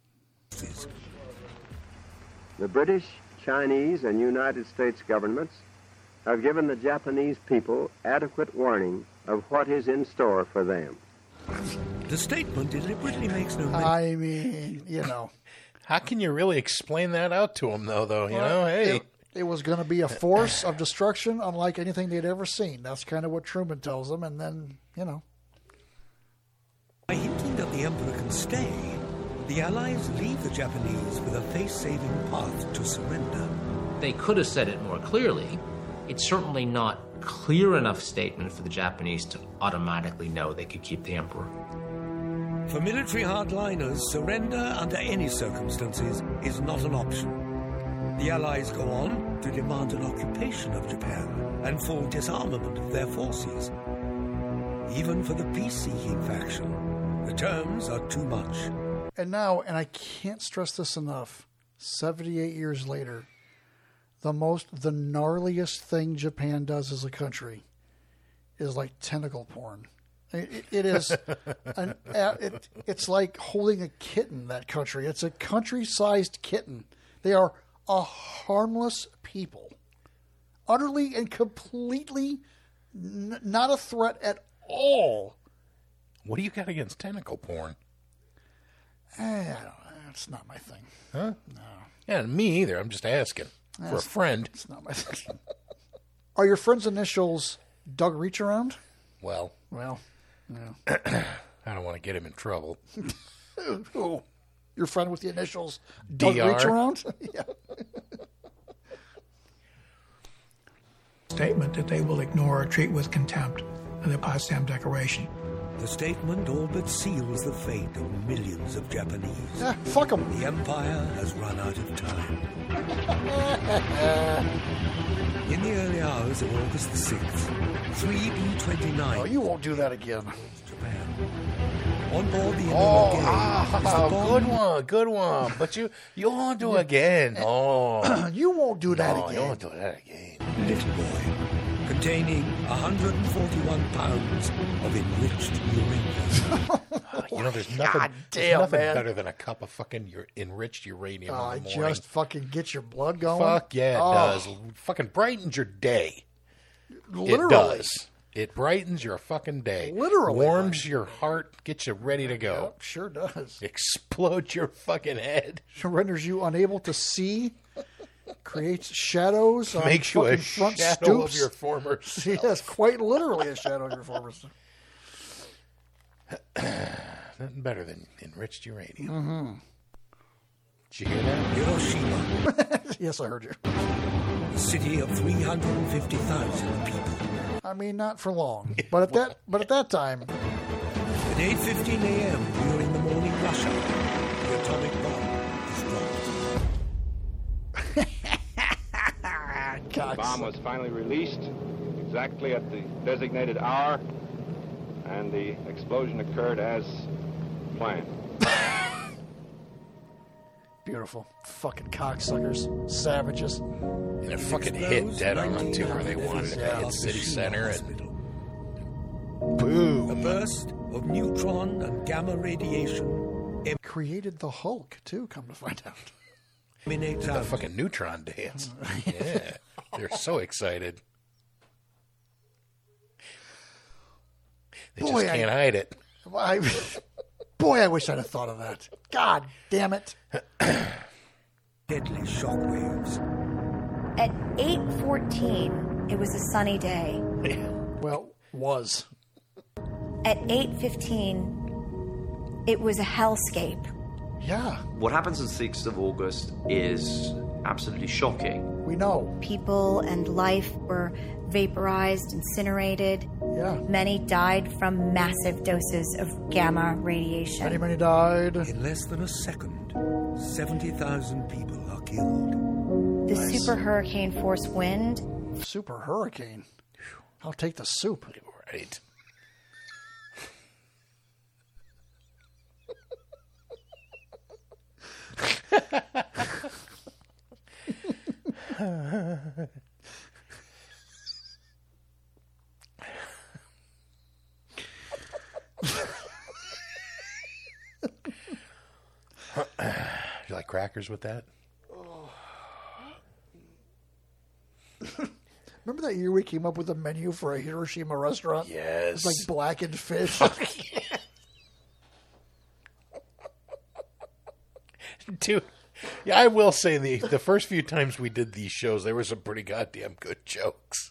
Speaker 12: The British, Chinese, and United States governments have given the Japanese people adequate warning of what is in store for them.
Speaker 6: The statement deliberately makes no mention.
Speaker 3: I mean, you know.
Speaker 4: How can you really explain that out to them, though? You know, hey.
Speaker 3: It was going to be a force of destruction unlike anything they'd ever seen. That's kind of what Truman tells them, and then, you know.
Speaker 6: By hinting that the Emperor can stay, The Allies leave the Japanese with a face-saving path to surrender.
Speaker 10: They could have said it more clearly. It's certainly not clear enough statement for the Japanese to automatically know they could keep the emperor.
Speaker 6: For military hardliners, surrender under any circumstances is not an option. The Allies go on to demand an occupation of Japan and full disarmament of their forces. Even for the peace-seeking faction, the terms are too much.
Speaker 3: And now, and I can't stress this enough, 78 years later, the gnarliest thing Japan does as a country is like tentacle porn. It is, it's like holding a kitten, that country. It's a country-sized kitten. They are a harmless people. Utterly and completely not a threat at all.
Speaker 4: What do you got against tentacle porn?
Speaker 3: I don't know. It's not my thing.
Speaker 4: Huh?
Speaker 3: No.
Speaker 4: Yeah, me either. I'm just asking. For a friend.
Speaker 3: It's not my thing. Are your friend's initials Doug Reach Around?
Speaker 4: Well.
Speaker 3: No.
Speaker 4: I don't want to get him in trouble.
Speaker 3: Who? Your friend with the initials Doug
Speaker 4: DR?
Speaker 3: Reach Around? Yeah.
Speaker 13: Statement that they will ignore or treat with contempt of the Potsdam Declaration.
Speaker 6: The statement all but seals the fate of millions of Japanese.
Speaker 3: Fuck them.
Speaker 6: The Empire has run out of time. In the early hours of August the 6th, 3 B-29...
Speaker 3: Oh, you won't do that again.
Speaker 6: Japan. On board the
Speaker 4: good one. But you won't do it again. Oh,
Speaker 3: you won't do that again.
Speaker 4: You won't do that again.
Speaker 6: Little boy, containing 141 pounds of enriched uranium.
Speaker 4: There's nothing, better than a cup of fucking enriched uranium in the morning.
Speaker 3: Just fucking get your blood going.
Speaker 4: Fuck yeah, it does. Fucking brightens your day.
Speaker 3: Literally.
Speaker 4: It does. It brightens your fucking day.
Speaker 3: Literally.
Speaker 4: Warms your heart, gets you ready to go.
Speaker 3: Yep, sure does.
Speaker 4: Explodes your fucking head.
Speaker 3: Renders you unable to see. Creates shadows.
Speaker 4: Makes you a
Speaker 3: front
Speaker 4: shadow
Speaker 3: stoops.
Speaker 4: of your former self.
Speaker 3: Yes, quite literally a shadow of your former self.
Speaker 4: Nothing better than enriched uranium.
Speaker 3: Mm-hmm.
Speaker 4: Did you hear that?
Speaker 6: Hiroshima.
Speaker 3: Yes, I heard you.
Speaker 6: A city of 350,000 people.
Speaker 3: I mean, not for long, but at that time.
Speaker 6: At 8:15 a.m. during the morning rush hour, the atomic bomb is dropped.
Speaker 14: The bomb was finally released exactly at the designated hour, and the explosion occurred as planned.
Speaker 3: Beautiful. Fucking cocksuckers. Savages.
Speaker 4: And it fucking hit dead on, too, where they wanted it. It hit city center. And boom.
Speaker 6: A burst of neutron and gamma radiation
Speaker 3: created the Hulk, too, come to find out.
Speaker 4: The fucking neutron dance. Yeah. They're so excited. They just can't hide it.
Speaker 3: Boy, I wish I'd have thought of that. God damn it.
Speaker 6: Deadly shockwaves.
Speaker 15: At 8:14, it was a sunny day.
Speaker 3: Well, was.
Speaker 15: At 8:15, it was a hellscape.
Speaker 3: Yeah.
Speaker 16: What happens on 6th of August is absolutely shocking.
Speaker 3: We know.
Speaker 15: People and life were vaporized, incinerated.
Speaker 3: Yeah.
Speaker 15: Many died from massive doses of gamma radiation.
Speaker 3: Many died.
Speaker 6: In less than a second, 70,000 people are killed.
Speaker 15: The super hurricane force wind.
Speaker 3: Super hurricane. I'll take the soup.
Speaker 4: Right. You like crackers with that?
Speaker 3: Remember that year we came up with a menu for a Hiroshima restaurant?
Speaker 4: Yes.
Speaker 3: It's like blackened fish.
Speaker 4: Dude, yeah, I will say the first few times we did these shows, there were some pretty goddamn good jokes.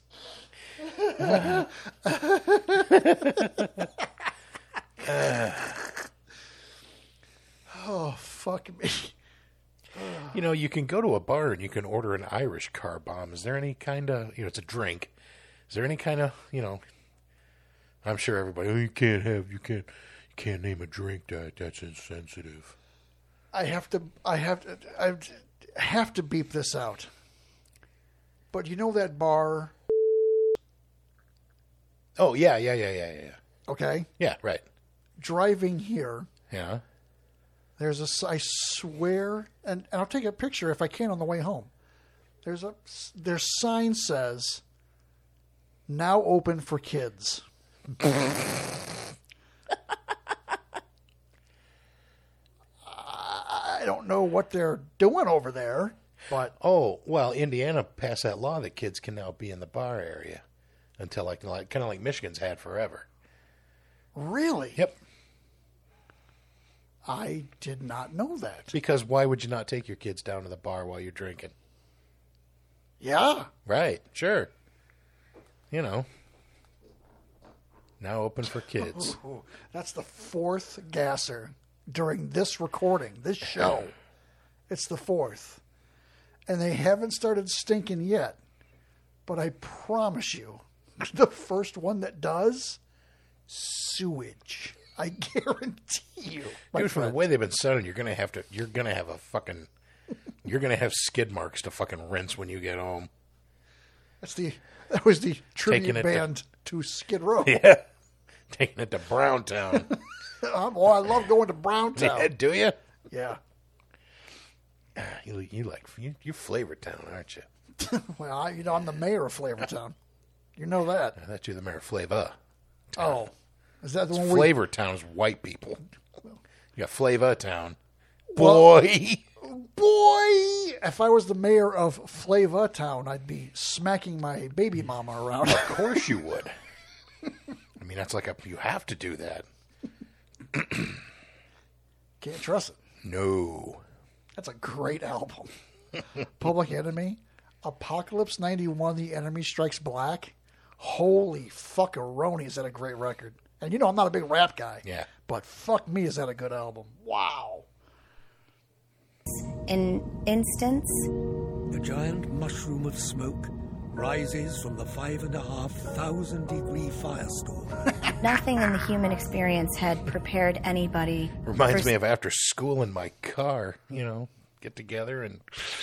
Speaker 3: Oh, fuck me.
Speaker 4: You know, you can go to a bar and you can order an Irish car bomb. Is there any kind of, it's a drink. Is there any kind of, I'm sure everybody, you can't name a drink that's insensitive.
Speaker 3: I have to beep this out. But you know that bar?
Speaker 4: Oh, yeah.
Speaker 3: Okay?
Speaker 4: Yeah, right.
Speaker 3: Driving here.
Speaker 4: Yeah.
Speaker 3: There's I swear, and I'll take a picture if I can on the way home. Their sign says, now open for kids. I don't know what they're doing over there, but...
Speaker 4: Oh, well, Indiana passed that law that kids can now be in the bar area until kind of like Michigan's had forever.
Speaker 3: Really?
Speaker 4: Yep.
Speaker 3: I did not know that.
Speaker 4: Because why would you not take your kids down to the bar while you're drinking?
Speaker 3: Yeah.
Speaker 4: Right, sure. Now open for kids.
Speaker 3: That's the fourth gasser during this recording, this show. It's the fourth. And they haven't started stinking yet. But I promise you, the first one that does, sewage. I guarantee you.
Speaker 4: Dude, from the way they've been sounding, you're gonna have skid marks to fucking rinse when you get home.
Speaker 3: That was the tribute band to Skid Row.
Speaker 4: Yeah. Taking it to Browntown.
Speaker 3: Oh, I love going to Browntown.
Speaker 4: Yeah, do you?
Speaker 3: Yeah.
Speaker 4: You're Flavortown, aren't you?
Speaker 3: Well, I'm the mayor of Flavortown. You know that.
Speaker 4: I thought you're the mayor of Flava.
Speaker 3: Oh. Is that the one
Speaker 4: Flavortown's white people. You got Flavatown. Boy!
Speaker 3: If I was the mayor of Flavatown, I'd be smacking my baby mama around.
Speaker 4: Of course you would. I mean, that's you have to do that.
Speaker 3: Can't trust it.
Speaker 4: No.
Speaker 3: That's a great album. Public Enemy, Apocalypse 91, The Enemy Strikes Black. Holy fuckaroni, is that a great record. And I'm not a big rap guy.
Speaker 4: Yeah.
Speaker 3: But fuck me, is that a good album. Wow.
Speaker 15: An instance.
Speaker 6: A giant mushroom of smoke rises from the 5,500 degree firestorm.
Speaker 15: Nothing in the human experience had prepared anybody.
Speaker 4: Reminds me of after school in my car, get together and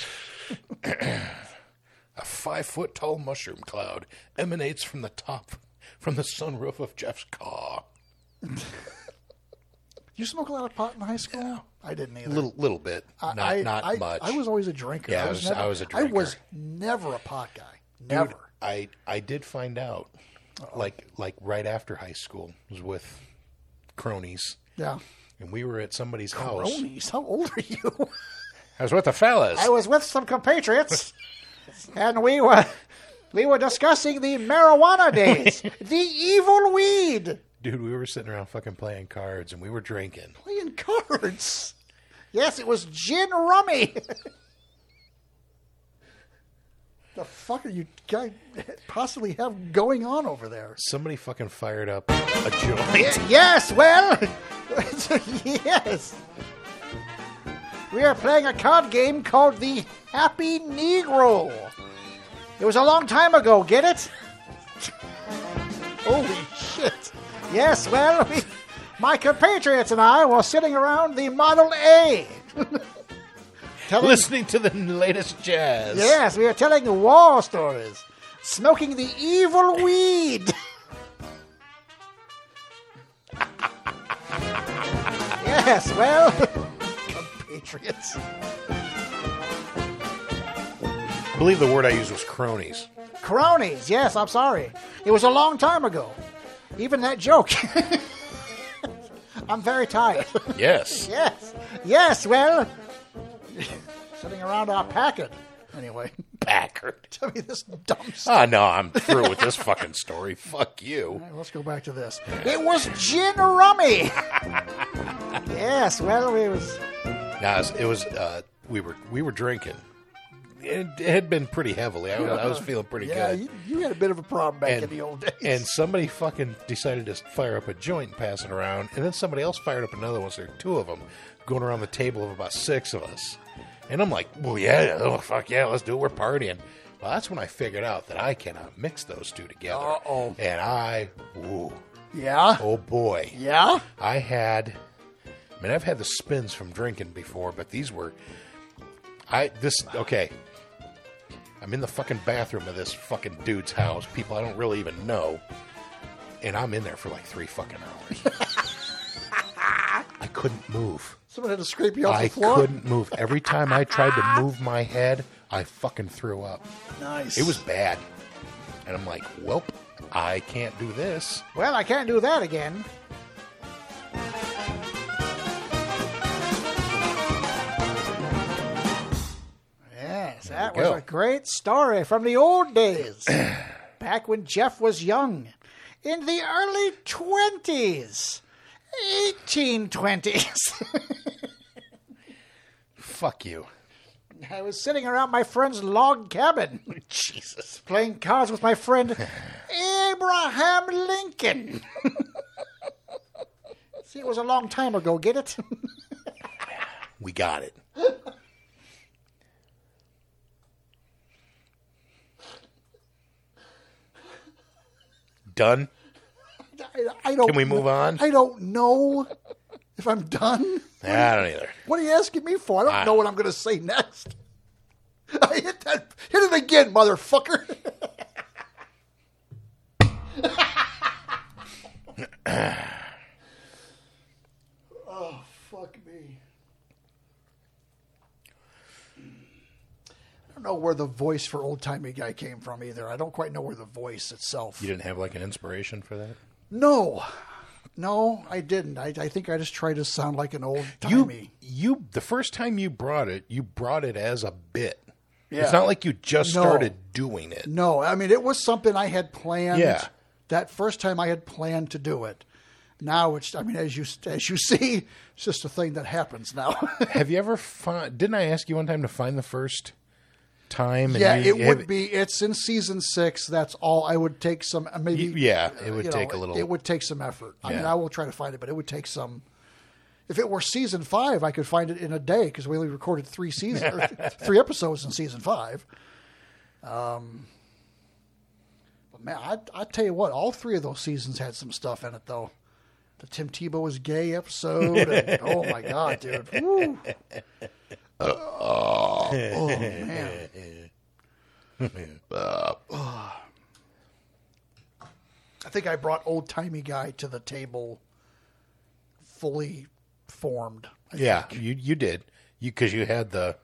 Speaker 4: a 5-foot-tall mushroom cloud emanates from the sunroof of Jeff's car.
Speaker 3: You smoke a lot of pot in high school?
Speaker 4: Yeah.
Speaker 3: I didn't either.
Speaker 4: Little bit, not much.
Speaker 3: I was always a drinker.
Speaker 4: Yeah, I was a drinker.
Speaker 3: I was never a pot guy. Never.
Speaker 4: Dude, I did find out, like right after high school, was with cronies.
Speaker 3: Yeah.
Speaker 4: And we were at somebody's house.
Speaker 3: Cronies? How old are you?
Speaker 4: I was with the fellas.
Speaker 3: I was with some compatriots, and we were discussing the marijuana days, the evil weed.
Speaker 4: Dude, we were sitting around fucking playing cards, and we were drinking.
Speaker 3: Playing cards? Yes, it was gin rummy. The fuck are you guys possibly have going on over there?
Speaker 4: Somebody fucking fired up a joint.
Speaker 3: Yes, well, yes. We are playing a card game called the Happy Negro. It was a long time ago, get it? Holy shit. Yes, well, my compatriots and I were sitting around the Model A.
Speaker 4: Listening to the latest jazz.
Speaker 3: Yes, we were telling war stories. Smoking the evil weed. Yes, well, compatriots.
Speaker 4: I believe the word I used was cronies.
Speaker 3: Cronies, yes, I'm sorry. It was a long time ago. Even that joke. I'm very tired.
Speaker 4: Yes.
Speaker 3: Yes, well, sitting around our Packard. Anyway.
Speaker 4: Packard.
Speaker 3: Tell me this dumb stuff.
Speaker 4: Oh, no, I'm through with this fucking story. Fuck you.
Speaker 3: All right, let's go back to this. It was gin rummy. Yes, well, it was...
Speaker 4: No, it was we were drinking. it had been pretty heavily. I was feeling pretty good.
Speaker 3: Yeah, you had a bit of a problem back in the old days.
Speaker 4: And somebody fucking decided to fire up a joint and pass it around, and then somebody else fired up another one, so there were two of them going around the table of about 6 of us. And I'm like, well, yeah, oh, fuck yeah, let's do it. We're partying. Well, that's when I figured out that I cannot mix those two together.
Speaker 3: Uh-oh.
Speaker 4: And
Speaker 3: Yeah?
Speaker 4: Oh, boy.
Speaker 3: Yeah?
Speaker 4: I've had the spins from drinking before, but these were... Okay. I'm in the fucking bathroom of this fucking dude's house, people I don't really even know, and I'm in there for like 3 fucking hours. I couldn't move.
Speaker 3: Someone had to scrape you off the floor?
Speaker 4: I couldn't move. Every time I tried to move my head, I fucking threw up.
Speaker 3: Nice.
Speaker 4: It was bad. And I'm like, well, I can't do this.
Speaker 3: Well, I can't do that again. Yes, that was a great story from the old days. Back when Jeff was young. In the early 20s. 1820s.
Speaker 4: Fuck you.
Speaker 3: I was sitting around my friend's log cabin.
Speaker 4: Jesus.
Speaker 3: Playing cards with my friend Abraham Lincoln. See, it was a long time ago, get it?
Speaker 4: We got it. Done?
Speaker 3: I don't.
Speaker 4: Can we move on?
Speaker 3: I don't know if I'm done.
Speaker 4: I don't either.
Speaker 3: What are you asking me for? I don't know what I'm going to say next. I hit it again, motherfucker. Oh, fuck me. I don't know where the voice for Old Timey Guy came from either. I don't quite know where the voice itself.
Speaker 4: You didn't have like an inspiration for that?
Speaker 3: No, I didn't. I think I just tried to sound like an old timey.
Speaker 4: You the first time you brought it as a bit.
Speaker 3: Yeah.
Speaker 4: It's not like you just started doing it.
Speaker 3: No, I mean it was something I had planned.
Speaker 4: Yeah.
Speaker 3: That first time I had planned to do it. Now it's, I mean, as you see, it's just a thing that happens now.
Speaker 4: Have you ever didn't I ask you one time to find the first time?
Speaker 3: Yeah, it's in season 6. That's all. I would take some, maybe.
Speaker 4: Yeah, it would take a little.
Speaker 3: It would take some effort. I mean, I will try to find it, but it would take some. If it were season 5, I could find it in a day because we only recorded 3 episodes in season 5. But man, I tell you what, all 3 of those seasons had some stuff in it, though. The Tim Tebow is gay episode. And, oh my God, dude! Woo. Oh man! I think I brought Old Timey Guy to the table fully formed. I think.
Speaker 4: You did. Because you had the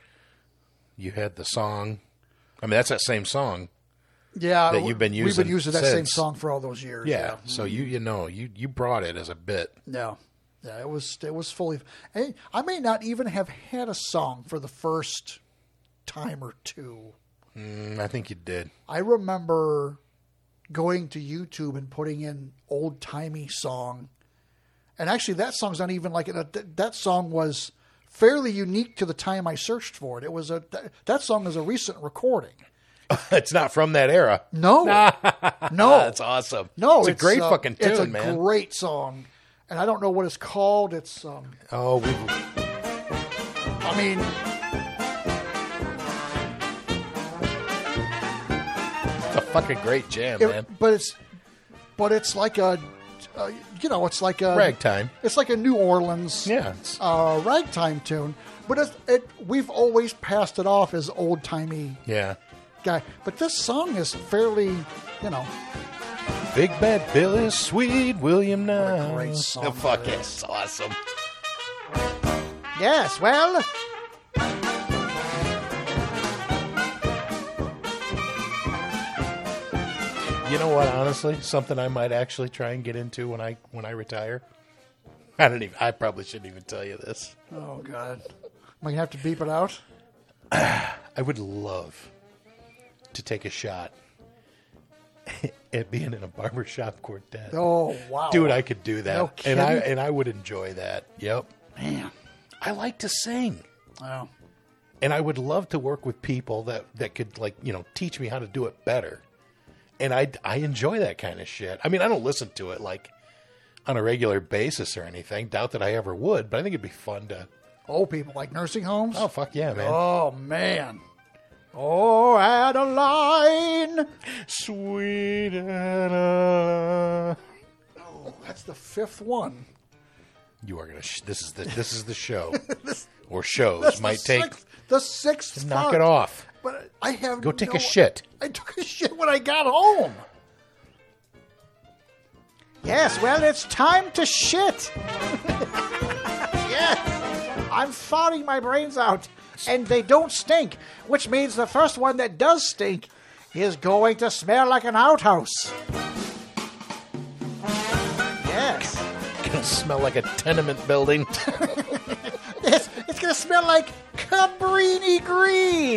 Speaker 4: song. I mean, that's that same song.
Speaker 3: Yeah,
Speaker 4: that you've been using.
Speaker 3: We've been using that
Speaker 4: since.
Speaker 3: same song for all those years.
Speaker 4: Yeah. So you brought it as a bit.
Speaker 3: Yeah. Yeah, it was fully. I may not even have had a song for the first time or 2.
Speaker 4: I think you did.
Speaker 3: I remember going to YouTube and putting in Old Timey song, and actually that song's not even like it. That song was fairly unique to the time I searched for it. It was that song is a recent recording.
Speaker 4: It's not from that era.
Speaker 3: No, no,
Speaker 4: that's awesome.
Speaker 3: No,
Speaker 4: it's a great fucking tune,
Speaker 3: it's a
Speaker 4: man.
Speaker 3: Great song, and I don't know what it's called. It's I mean,
Speaker 4: it's a fucking great jam, man.
Speaker 3: But it's like a. It's like a
Speaker 4: ragtime.
Speaker 3: It's like a New Orleans, ragtime tune. But we've always passed it off as old timey, guy. But this song is fairly,
Speaker 4: Big Bad Billy, Sweet William now.
Speaker 3: What a great song!
Speaker 4: Fuck it, it's awesome.
Speaker 3: Yes, well.
Speaker 4: You know what? Honestly, something I might actually try and get into when I retire. I probably shouldn't even tell you this.
Speaker 3: Oh God, am I gonna have to beep it out?
Speaker 4: I would love to take a shot at being in a barbershop quartet.
Speaker 3: Oh wow,
Speaker 4: dude, I could do that,
Speaker 3: no kidding?
Speaker 4: and I would enjoy that. Yep,
Speaker 3: man,
Speaker 4: I like to sing.
Speaker 3: Well,
Speaker 4: And I would love to work with people that could, like, you know, teach me how to do it better. And I enjoy that kind of shit. I mean, I don't listen to it, like, on a regular basis or anything. Doubt that I ever would, but I think it'd be fun to...
Speaker 3: Old people, like nursing homes?
Speaker 4: Oh, fuck yeah, man.
Speaker 3: Oh, man. Oh, Adeline.
Speaker 4: Sweet Adeline.
Speaker 3: Oh, that's the fifth one.
Speaker 4: You are going to... This is the show. Or shows. Might take...
Speaker 3: The sixth
Speaker 4: knock
Speaker 3: part.
Speaker 4: it off.
Speaker 3: But I have
Speaker 4: Go take a shit.
Speaker 3: I took a shit when I got home. Yes, well, it's time to shit. Yes. I'm farting my brains out, and they don't stink, which means the first one that does stink is going to smell like an outhouse. Yes.
Speaker 4: It's going to smell like a tenement building.
Speaker 3: It's going to smell like Cabrini Green.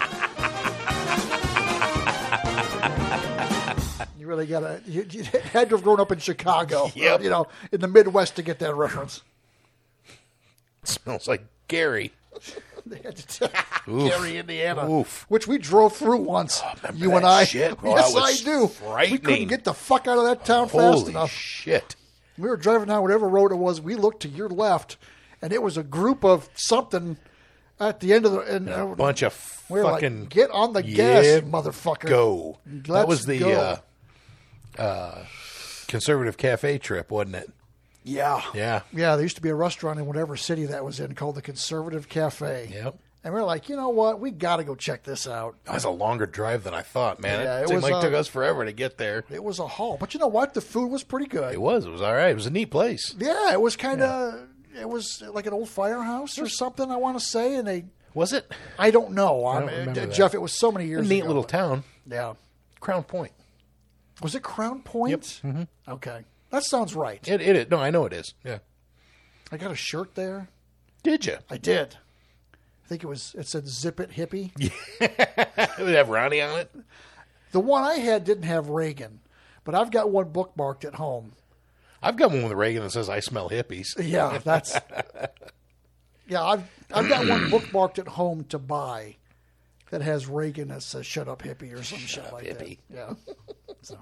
Speaker 3: You really gotta. You had to have grown up in Chicago,
Speaker 4: Yep.
Speaker 3: you know, in the Midwest to get that reference.
Speaker 4: It smells like Gary.
Speaker 3: They had to Gary, Indiana,
Speaker 4: Oof.
Speaker 3: which we drove through once. You and
Speaker 4: that
Speaker 3: I.
Speaker 4: shit? Oh,
Speaker 3: Yes,
Speaker 4: that was
Speaker 3: I do.
Speaker 4: frightening.
Speaker 3: We couldn't get the fuck out of that town fast
Speaker 4: Holy
Speaker 3: enough.
Speaker 4: shit.
Speaker 3: We were driving down whatever road it was. We looked to your left, and it was a group of something at the end of the. And
Speaker 4: A bunch of
Speaker 3: we were
Speaker 4: fucking...
Speaker 3: like, get on the gas,
Speaker 4: Yeah,
Speaker 3: motherfucker.
Speaker 4: Go.
Speaker 3: Let's
Speaker 4: that was the
Speaker 3: go.
Speaker 4: Conservative Cafe trip, wasn't it?
Speaker 3: Yeah.
Speaker 4: Yeah.
Speaker 3: Yeah, there used to be a restaurant in whatever city that was in called the Conservative Cafe.
Speaker 4: Yep.
Speaker 3: And we're like, you know what? We got to go check this out.
Speaker 4: That was a longer drive than I thought, man.
Speaker 3: Yeah,
Speaker 4: it
Speaker 3: it
Speaker 4: seemed
Speaker 3: was,
Speaker 4: like it took us forever to get there.
Speaker 3: It was a haul. But you know what? The food was pretty good.
Speaker 4: It was all right. It was a neat place.
Speaker 3: Yeah, it was kind of, it was like an old firehouse or something, I want to say. And they...
Speaker 4: Was it?
Speaker 3: I don't know.
Speaker 4: I don't remember that.
Speaker 3: Jeff, it was so many years
Speaker 4: A neat
Speaker 3: ago.
Speaker 4: little town.
Speaker 3: Yeah.
Speaker 4: Crown Point.
Speaker 3: Was it Crown Point?
Speaker 4: Yep. Mm-hmm.
Speaker 3: Okay. That sounds right.
Speaker 4: It no, I know it is. Yeah.
Speaker 3: I got a shirt there.
Speaker 4: Did you?
Speaker 3: I did. I think it said Zip It Hippie.
Speaker 4: It would have Ronnie on it.
Speaker 3: The one I had didn't have Reagan, but I've got one bookmarked at home.
Speaker 4: I've got one with Reagan that says I smell hippies.
Speaker 3: Yeah, that's... Yeah, I've got one bookmarked at home to buy that has Reagan that says "Shut up, hippie" or some shit like
Speaker 4: hippie.
Speaker 3: that. Yeah. So.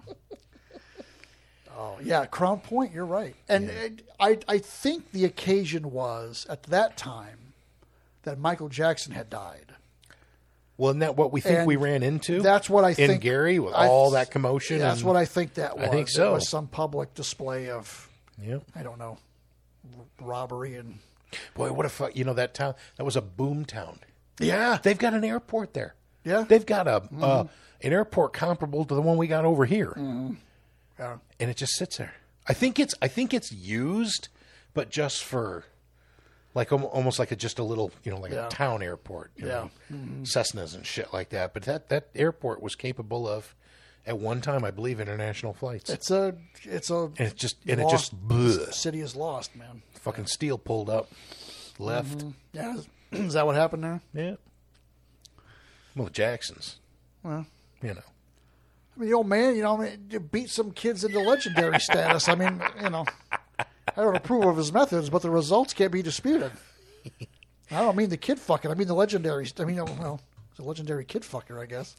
Speaker 3: Oh yeah, Crown Point. You're right, and I think the occasion was at that time that Michael Jackson had died.
Speaker 4: Well, isn't that what we think we ran into?
Speaker 3: That's what I think.
Speaker 4: In Gary with all that commotion.
Speaker 3: That's
Speaker 4: and
Speaker 3: what I think that was.
Speaker 4: I think so.
Speaker 3: It was some public display of,
Speaker 4: Yep.
Speaker 3: I don't know, robbery and.
Speaker 4: Boy, what a fuck! You know that town? That was a boom town.
Speaker 3: Yeah,
Speaker 4: they've got an airport there.
Speaker 3: Yeah,
Speaker 4: they've got an airport comparable to the one we got over here.
Speaker 3: Mm-hmm. Yeah,
Speaker 4: and it just sits there. I think it's used, but just for like almost like just a little, you know, like a town airport. You know, Cessnas and shit like that. But that airport was capable of, at one time, I believe, international flights.
Speaker 3: It's a
Speaker 4: and it just
Speaker 3: the city is lost, man.
Speaker 4: Fucking steel pulled up, left.
Speaker 3: Mm-hmm. Yeah, is that what happened there?
Speaker 4: Yeah. Well, the Jacksons.
Speaker 3: Well,
Speaker 4: you know.
Speaker 3: I mean, the old man, you know, you beat some kids into legendary status. I mean, you know, I don't approve of his methods, but the results can't be disputed. I don't mean the kid fucking. I mean the legendary. I mean, well, it's a legendary kid fucker, I guess.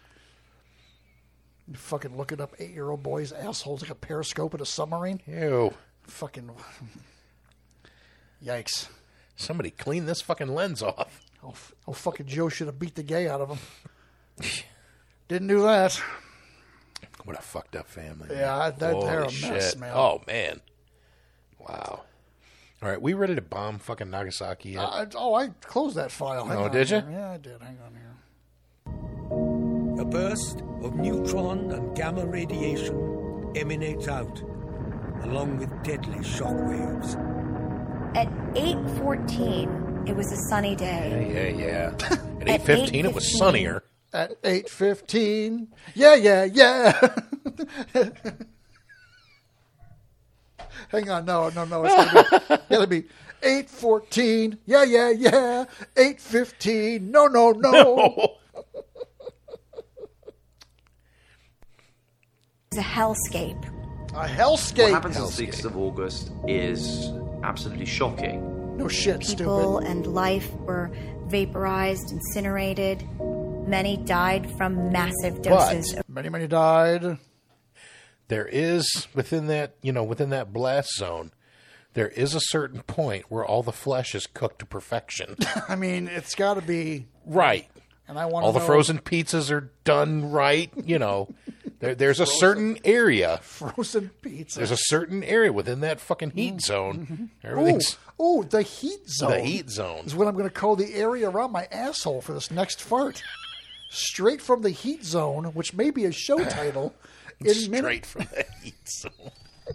Speaker 3: You fucking looking up 8-year-old boys' assholes like a periscope at a submarine.
Speaker 4: Ew.
Speaker 3: Fucking. Yikes.
Speaker 4: Somebody clean this fucking lens off.
Speaker 3: Oh, fucking Joe should have beat the gay out of him. Didn't do that.
Speaker 4: What a fucked up family.
Speaker 3: Yeah, they're a mess,
Speaker 4: shit.
Speaker 3: man.
Speaker 4: Oh, man. Wow. All right, we ready to bomb fucking Nagasaki yet?
Speaker 3: I closed that file. Hang on
Speaker 4: did you?
Speaker 3: here. Yeah, I did. Hang on here.
Speaker 6: A burst of neutron and gamma radiation emanates out, along with deadly shock waves.
Speaker 15: At 8:14, it was a sunny day.
Speaker 4: Yeah. At 8:15, it was sunnier.
Speaker 3: At 8:15, yeah. Hang on, no. It's gotta be 8:14, yeah. 8:15, no.
Speaker 15: It's a hellscape.
Speaker 3: A hellscape.
Speaker 16: What happens on the 6th of August is absolutely shocking.
Speaker 3: No shit,
Speaker 15: People
Speaker 3: stupid.
Speaker 15: and life were vaporized, incinerated. Many died from massive doses.
Speaker 3: Many died.
Speaker 4: There is, within that blast zone, there is a certain point where all the flesh is cooked to perfection.
Speaker 3: I mean, it's got to be...
Speaker 4: Right.
Speaker 3: And I want
Speaker 4: all the frozen pizzas are done right. There's a certain area.
Speaker 3: Frozen pizza.
Speaker 4: There's a certain area within that fucking heat zone. Everything's...
Speaker 3: Ooh, the heat zone.
Speaker 4: The heat zone.
Speaker 3: Is what I'm going to call the area around my asshole for this next fart. Straight from the heat zone, which may be a show title.
Speaker 4: Straight from the heat zone.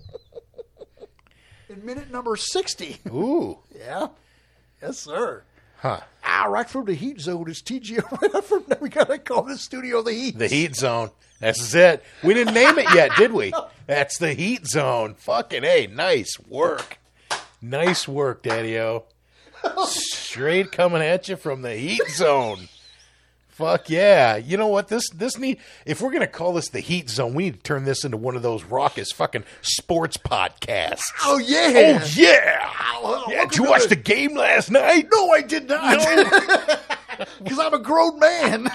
Speaker 3: In minute number 60.
Speaker 4: Ooh.
Speaker 3: Yeah. Yes, sir.
Speaker 4: Huh.
Speaker 3: Right from the heat zone is TGO. Right from there, we got to call the studio the heat.
Speaker 4: The heat zone. That's it. We didn't name it yet, did we? That's the heat zone. Fucking A. Nice work. Nice work, Daddy-O. Straight coming at you from the heat zone. Fuck yeah. You know what? This need, if we're going to call this the heat zone, we need to turn this into one of those raucous fucking sports podcasts.
Speaker 3: Oh, yeah.
Speaker 4: Oh, yeah. Did you watch the game last night?
Speaker 3: No, I did not. Because I'm a grown man.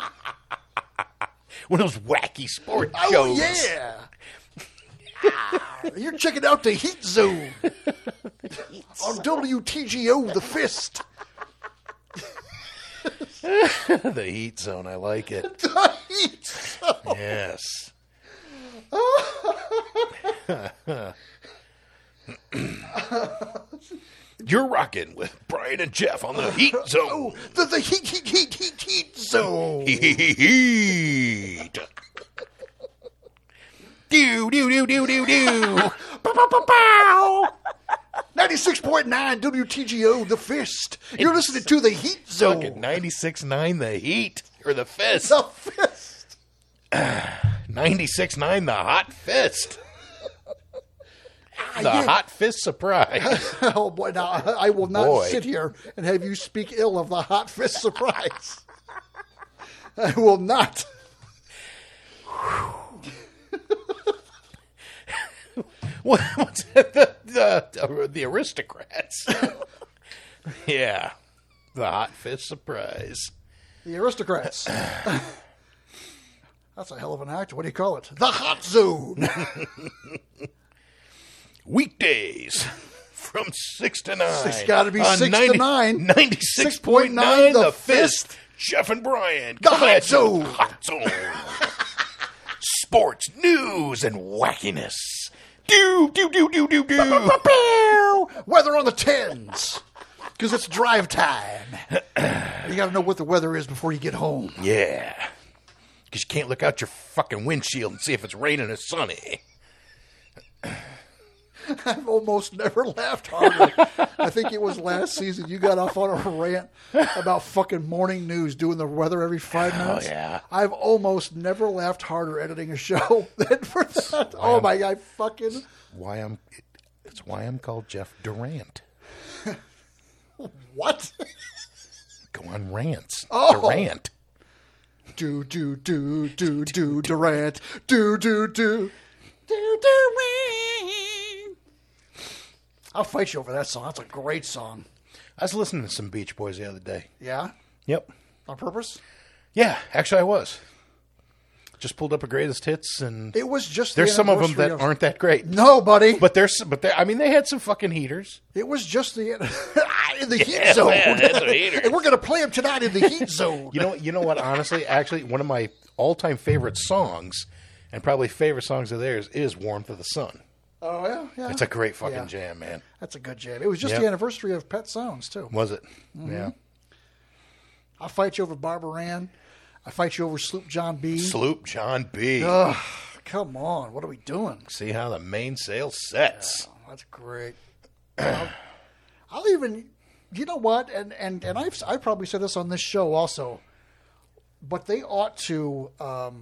Speaker 4: One of those wacky sports shows.
Speaker 3: Oh, yeah. You're checking out the Heat Zone on WTGO, The Fist.
Speaker 4: The Heat Zone, I like it.
Speaker 3: The Heat Zone.
Speaker 4: Yes. You're rocking with Brian and Jeff on the Heat Zone.
Speaker 3: Oh, the Heat Zone.
Speaker 4: Heat. Do.
Speaker 3: 96.9 WTGO, The Fist. You're listening to the Heat Zone.
Speaker 4: 96.9 The Heat, or The Fist.
Speaker 3: The Fist.
Speaker 4: 96.9 The Hot Fist. The Hot Fist Surprise.
Speaker 3: Oh, boy. Now, I will not sit here and have you speak ill of the Hot Fist Surprise. I will not.
Speaker 4: What's the Aristocrats? Yeah, the Hot Fist Surprise.
Speaker 3: The Aristocrats. That's a hell of an act. What do you call it? The Hot Zone.
Speaker 4: Weekdays from 6 to 9.
Speaker 3: It's got to be 6 to 9.
Speaker 4: 96.9 The Fist. Jeff and Brian.
Speaker 3: The Hot Zone.
Speaker 4: Hot Zone. Sports, news, and wackiness. Do.
Speaker 3: Weather on the 10s. Because it's drive time. You got to know what the weather is before you get home.
Speaker 4: Yeah. Because you can't look out your fucking windshield and see if it's raining or sunny.
Speaker 3: I've almost never laughed harder. I think it was last season you got off on a rant about fucking morning news doing the weather every 5 minutes.
Speaker 4: Oh, yeah.
Speaker 3: I've almost never laughed harder editing a show than for that. Oh, my God. Fucking.
Speaker 4: It's why I'm called Jeff Durant.
Speaker 3: What?
Speaker 4: Go on rants.
Speaker 3: Oh.
Speaker 4: Durant.
Speaker 3: Do, Durant. Do. I'll fight you over that song. That's a great song.
Speaker 4: I was listening to some Beach Boys the other day.
Speaker 3: Yeah?
Speaker 4: Yep.
Speaker 3: On purpose?
Speaker 4: Yeah, actually I was. Just pulled up a greatest hits, and
Speaker 3: it was just
Speaker 4: there's some of them that aren't that great.
Speaker 3: No, buddy.
Speaker 4: But I mean, they had some fucking heaters.
Speaker 3: It was just in the heat zone.
Speaker 4: Man, that's a heater.
Speaker 3: And we're going to play them tonight in the heat zone.
Speaker 4: You know what? Honestly, actually, one of my all-time favorite songs, and probably favorite songs of theirs, is "Warmth of the Sun."
Speaker 3: Oh yeah.
Speaker 4: It's a great fucking jam, man.
Speaker 3: That's a good jam. It was just the anniversary of Pet Sounds too.
Speaker 4: Was it?
Speaker 3: Mm-hmm.
Speaker 4: Yeah.
Speaker 3: I'll fight you over Barbara Ann. I fight you over Sloop John B.
Speaker 4: Sloop John B.
Speaker 3: Ugh, come on. What are we doing?
Speaker 4: See how the mainsail sets.
Speaker 3: Yeah, that's great. I'll even, you know what? And I've probably said this on this show also, but they ought to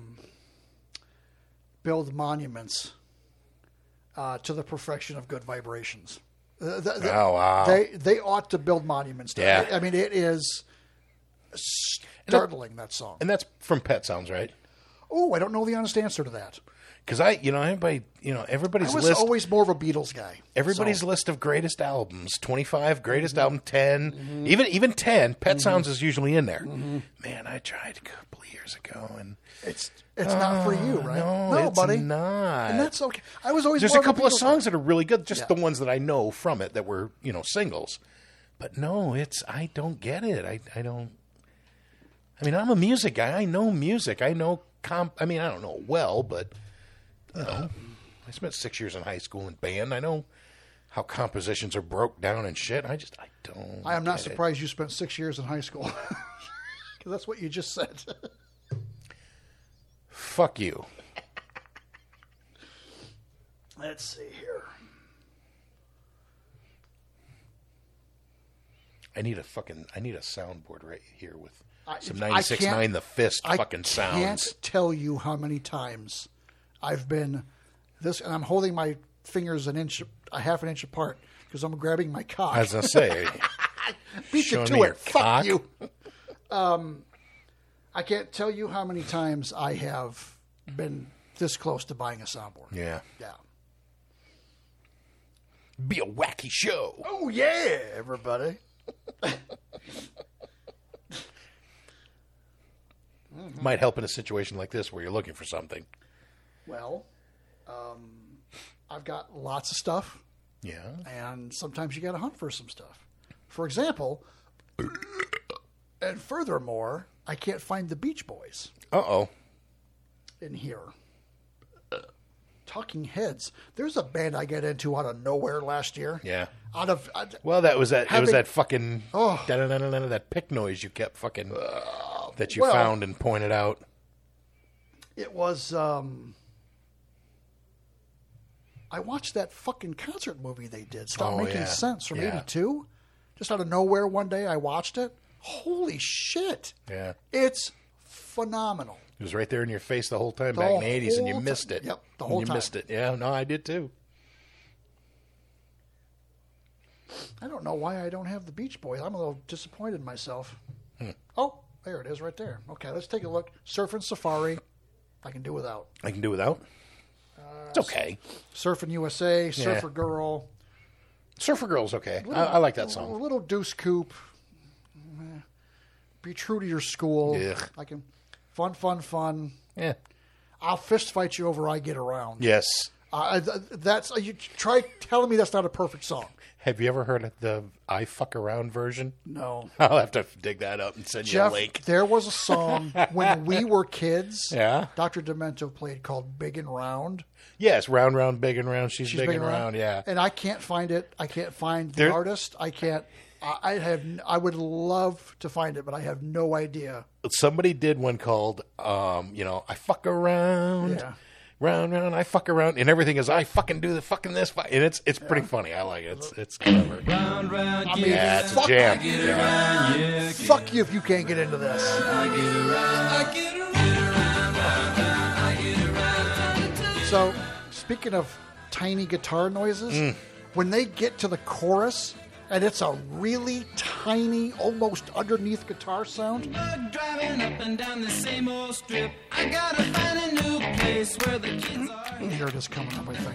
Speaker 3: build monuments to the perfection of Good Vibrations.
Speaker 4: Oh, wow.
Speaker 3: They ought to build monuments to it. I mean, it is startling, that song.
Speaker 4: And that's from Pet Sounds, right?
Speaker 3: Oh, I don't know the honest answer to that.
Speaker 4: Because everybody's
Speaker 3: I was
Speaker 4: list.
Speaker 3: always more of a Beatles guy.
Speaker 4: Everybody's list of greatest albums, 25 greatest album, 10, even 10. Pet Sounds is usually in there. Man, I tried a couple of years ago, and
Speaker 3: it's not for you, right?
Speaker 4: No, it's
Speaker 3: buddy.
Speaker 4: not.
Speaker 3: And that's okay. I was always
Speaker 4: There's
Speaker 3: more
Speaker 4: a couple of
Speaker 3: Beatles
Speaker 4: songs
Speaker 3: guy.
Speaker 4: that are really good, just the ones that I know from it that were singles. But no, I don't get it. I don't. I mean, I'm a music guy. I know music. I know I mean, I don't know it well, but I spent 6 years in high school in band. I know how compositions are broke down and shit. I don't.
Speaker 3: I am not surprised you spent 6 years in high school. Because that's what you just said.
Speaker 4: Fuck you.
Speaker 3: Let's see here.
Speaker 4: I need a soundboard right here with some 96.9 The Fist fucking sounds.
Speaker 3: I can't tell you how many times I've been this, and I'm holding my fingers a half an inch apart because I'm grabbing my cock.
Speaker 4: I was going to say.
Speaker 3: Beat you to it. Fuck you. I can't tell you how many times I have been this close to buying a soundboard.
Speaker 4: Yeah.
Speaker 3: Yeah.
Speaker 4: Be a wacky show.
Speaker 3: Oh, yeah, everybody.
Speaker 4: Might help in a situation like this where you're looking for something.
Speaker 3: Well, I've got lots of stuff.
Speaker 4: Yeah.
Speaker 3: And sometimes you got to hunt for some stuff. For example, and furthermore, I can't find the Beach Boys.
Speaker 4: Uh-oh.
Speaker 3: In here. Talking Heads. There's a band I got into out of nowhere last year.
Speaker 4: Yeah.
Speaker 3: Well,
Speaker 4: that was that. It was that fucking that pick noise you kept fucking that you found and pointed out.
Speaker 3: It was. I watched that fucking concert movie they did. Stop Making Sense from '82. Just out of nowhere, one day I watched it. Holy shit!
Speaker 4: Yeah,
Speaker 3: it's phenomenal.
Speaker 4: It was right there in your face the whole time back in the '80s, and you missed it.
Speaker 3: Yep, the whole time.
Speaker 4: You missed it. Yeah, no, I did too.
Speaker 3: I don't know why I don't have the Beach Boys. I'm a little disappointed in myself. Oh, there it is right there. Okay, let's take a look. Surfing Safari. I can do without.
Speaker 4: I can do without? It's okay.
Speaker 3: Surfing USA, Surfer Girl.
Speaker 4: Surfer Girl's okay. I like that song.
Speaker 3: A little Deuce Coupe. Be true to your school.
Speaker 4: Ugh.
Speaker 3: I can. Fun.
Speaker 4: Yeah.
Speaker 3: I'll fist fight you over I Get Around.
Speaker 4: Yes.
Speaker 3: That's you try telling me that's not a perfect song.
Speaker 4: Have you ever heard the I Fuck Around version?
Speaker 3: No.
Speaker 4: I'll have to dig that up and send you a link.
Speaker 3: There was a song when we were kids.
Speaker 4: Yeah.
Speaker 3: Dr. Demento played called Big and Round.
Speaker 4: Yes, round, round, big and round. She's big and round. Yeah.
Speaker 3: And I can't find it. I can't find the artist. I can't. I would love to find it, but I have no idea.
Speaker 4: Somebody did one called, I fuck around.
Speaker 3: Yeah.
Speaker 4: Round, round, I fuck around, and everything is I fucking do the fucking this, and it's pretty funny. I like it. It's clever.
Speaker 17: Round, round,
Speaker 4: it's a jam.
Speaker 3: Yeah. Fuck you if you can't get into this. So, speaking of tiny guitar noises, when they get to the chorus, and it's a really tiny, almost underneath guitar sound.
Speaker 17: Driving up and down the same old strip. I gotta find a new place where the kids are.
Speaker 3: Here it is coming up, I think.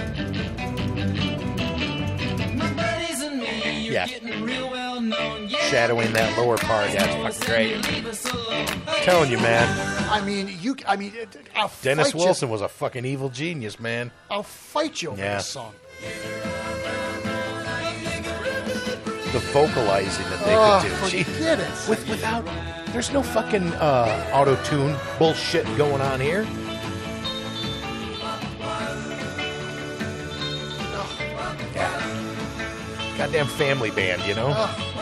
Speaker 17: My buddies and me, you're getting real well known. Yeah.
Speaker 4: Shadowing that lower part, it's fucking great. I'm telling you, man.
Speaker 3: I'll
Speaker 4: Dennis
Speaker 3: fight
Speaker 4: Wilson was a fucking evil genius, man.
Speaker 3: I'll fight you over this song.
Speaker 4: The vocalizing that they could do.
Speaker 3: Forget it.
Speaker 4: Without, there's no fucking auto-tune bullshit going on here. Yeah. Goddamn family band, you know?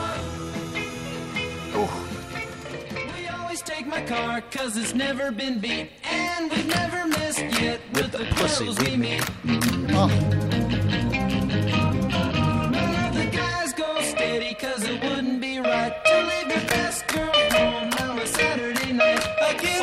Speaker 17: We always take my car, cause it's never been beat. And we've never missed yet with the pussy we meet. Cause it wouldn't be right to leave your best girl home on a Saturday night. I get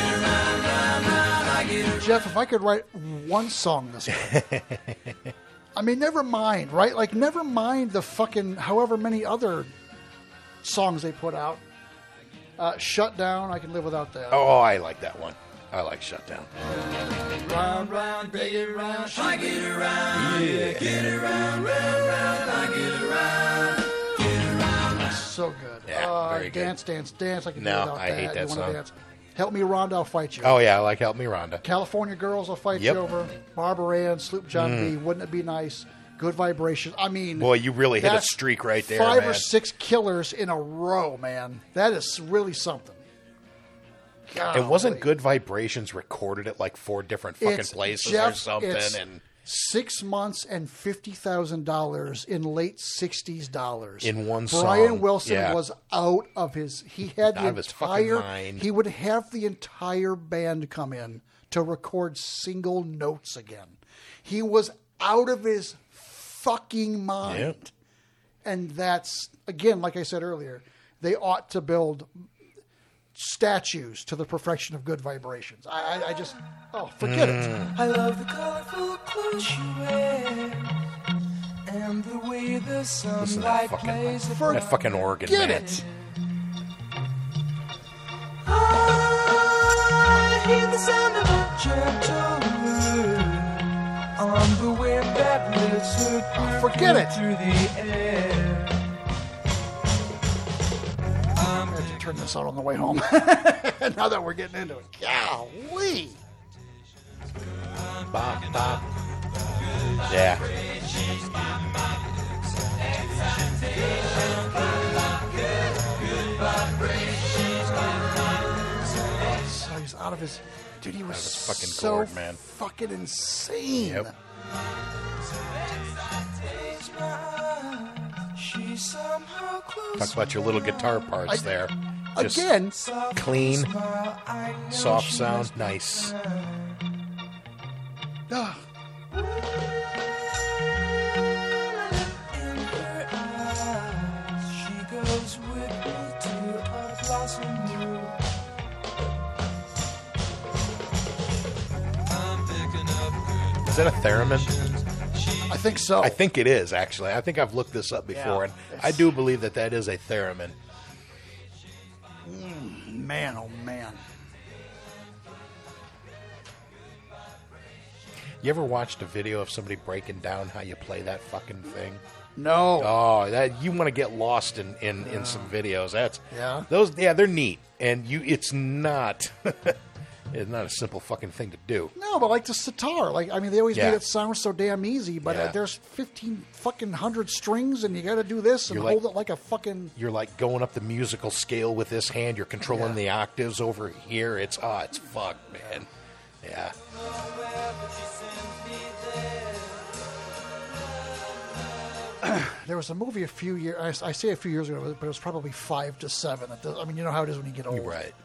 Speaker 17: around,
Speaker 3: Jeff, if I could write one song this way. I mean, never mind, right? Like, never mind the fucking however many other songs they put out. Shut Down, I can live without that.
Speaker 4: Oh, I like that one.
Speaker 18: I like Shutdown.
Speaker 17: Round, round, big it round, I get around. Yeah, get around, round, round, I get around. Get around.
Speaker 3: So good.
Speaker 18: Yeah, very good.
Speaker 3: Dance, dance, dance. I can
Speaker 18: No,
Speaker 3: do without
Speaker 18: I hate that
Speaker 3: You wanna
Speaker 18: song.
Speaker 3: Dance? Help Me, Rhonda, I'll fight you.
Speaker 18: Oh, yeah, I like Help Me, Rhonda.
Speaker 3: California Girls, I'll fight
Speaker 18: Yep.
Speaker 3: you over. Barbara Ann, Sloop John B, Wouldn't It Be Nice? Good Vibrations. I mean,
Speaker 18: Boy, you really hit a
Speaker 3: that's
Speaker 18: streak right there,
Speaker 3: 5
Speaker 18: man.
Speaker 3: or 6 killers in a row, man. That is really something.
Speaker 18: And wasn't Good Vibrations recorded at like 4 different fucking places or something?
Speaker 3: It's
Speaker 18: And
Speaker 3: 6 months and $50,000 in late '60s dollars
Speaker 18: In one
Speaker 3: Brian
Speaker 18: song,
Speaker 3: Wilson
Speaker 18: yeah.
Speaker 3: was out of his. He had
Speaker 18: Out
Speaker 3: the
Speaker 18: of his fucking
Speaker 3: entire.
Speaker 18: mind.
Speaker 3: He would have the entire band come in to record single notes again. He was out of his fucking mind.
Speaker 18: Yep.
Speaker 3: And that's, again, like I said earlier, they ought to build statues to the perfection of Good Vibrations. I just, forget it.
Speaker 17: I love the colorful clothes you wear and the way the
Speaker 18: listen to that
Speaker 17: sunlight plays
Speaker 18: fucking organ,
Speaker 3: Get
Speaker 18: man.
Speaker 3: it.
Speaker 17: I hear the sound of a gentle word on the wind that lifts her
Speaker 3: Forget it.
Speaker 17: through the air.
Speaker 3: I have to turn this out on the way home. Now that we're getting into it. Golly.
Speaker 18: Bop, bop. Yeah.
Speaker 3: So he's out of his... Dude, he was
Speaker 18: fucking
Speaker 3: so
Speaker 18: gourd, man.
Speaker 3: fucking insane.
Speaker 18: Yep. Talk about your little guitar parts there. Just
Speaker 3: Again,
Speaker 18: clean, soft sound, nice.
Speaker 3: ah,
Speaker 17: She goes with me to a blossom room. I'm picking up
Speaker 18: Is that a theremin?
Speaker 3: I think so.
Speaker 18: I think it is, actually. I think I've looked this up before, and I do believe that that is a theremin.
Speaker 3: Man, oh man.
Speaker 18: You ever watched a video of somebody breaking down how you play that fucking thing?
Speaker 3: No.
Speaker 18: Oh, that you want to get lost in some videos. That's
Speaker 3: Yeah?
Speaker 18: they're neat, and it's not it's not a simple fucking thing to do.
Speaker 3: No, but like the sitar. Like, I mean, they always
Speaker 18: Yeah.
Speaker 3: made it sound so damn easy, but
Speaker 18: Yeah.
Speaker 3: there's 15 fucking 100 strings, and you got to do this and
Speaker 18: You're like-
Speaker 3: hold it like a fucking...
Speaker 18: You're like going up the musical scale with this hand. You're controlling the octaves over here. It's fucked, man. Yeah.
Speaker 3: There was a movie a few years... I say a few years ago, but it was probably 5 to 7. I mean, you know how it is when you get old.
Speaker 18: Right.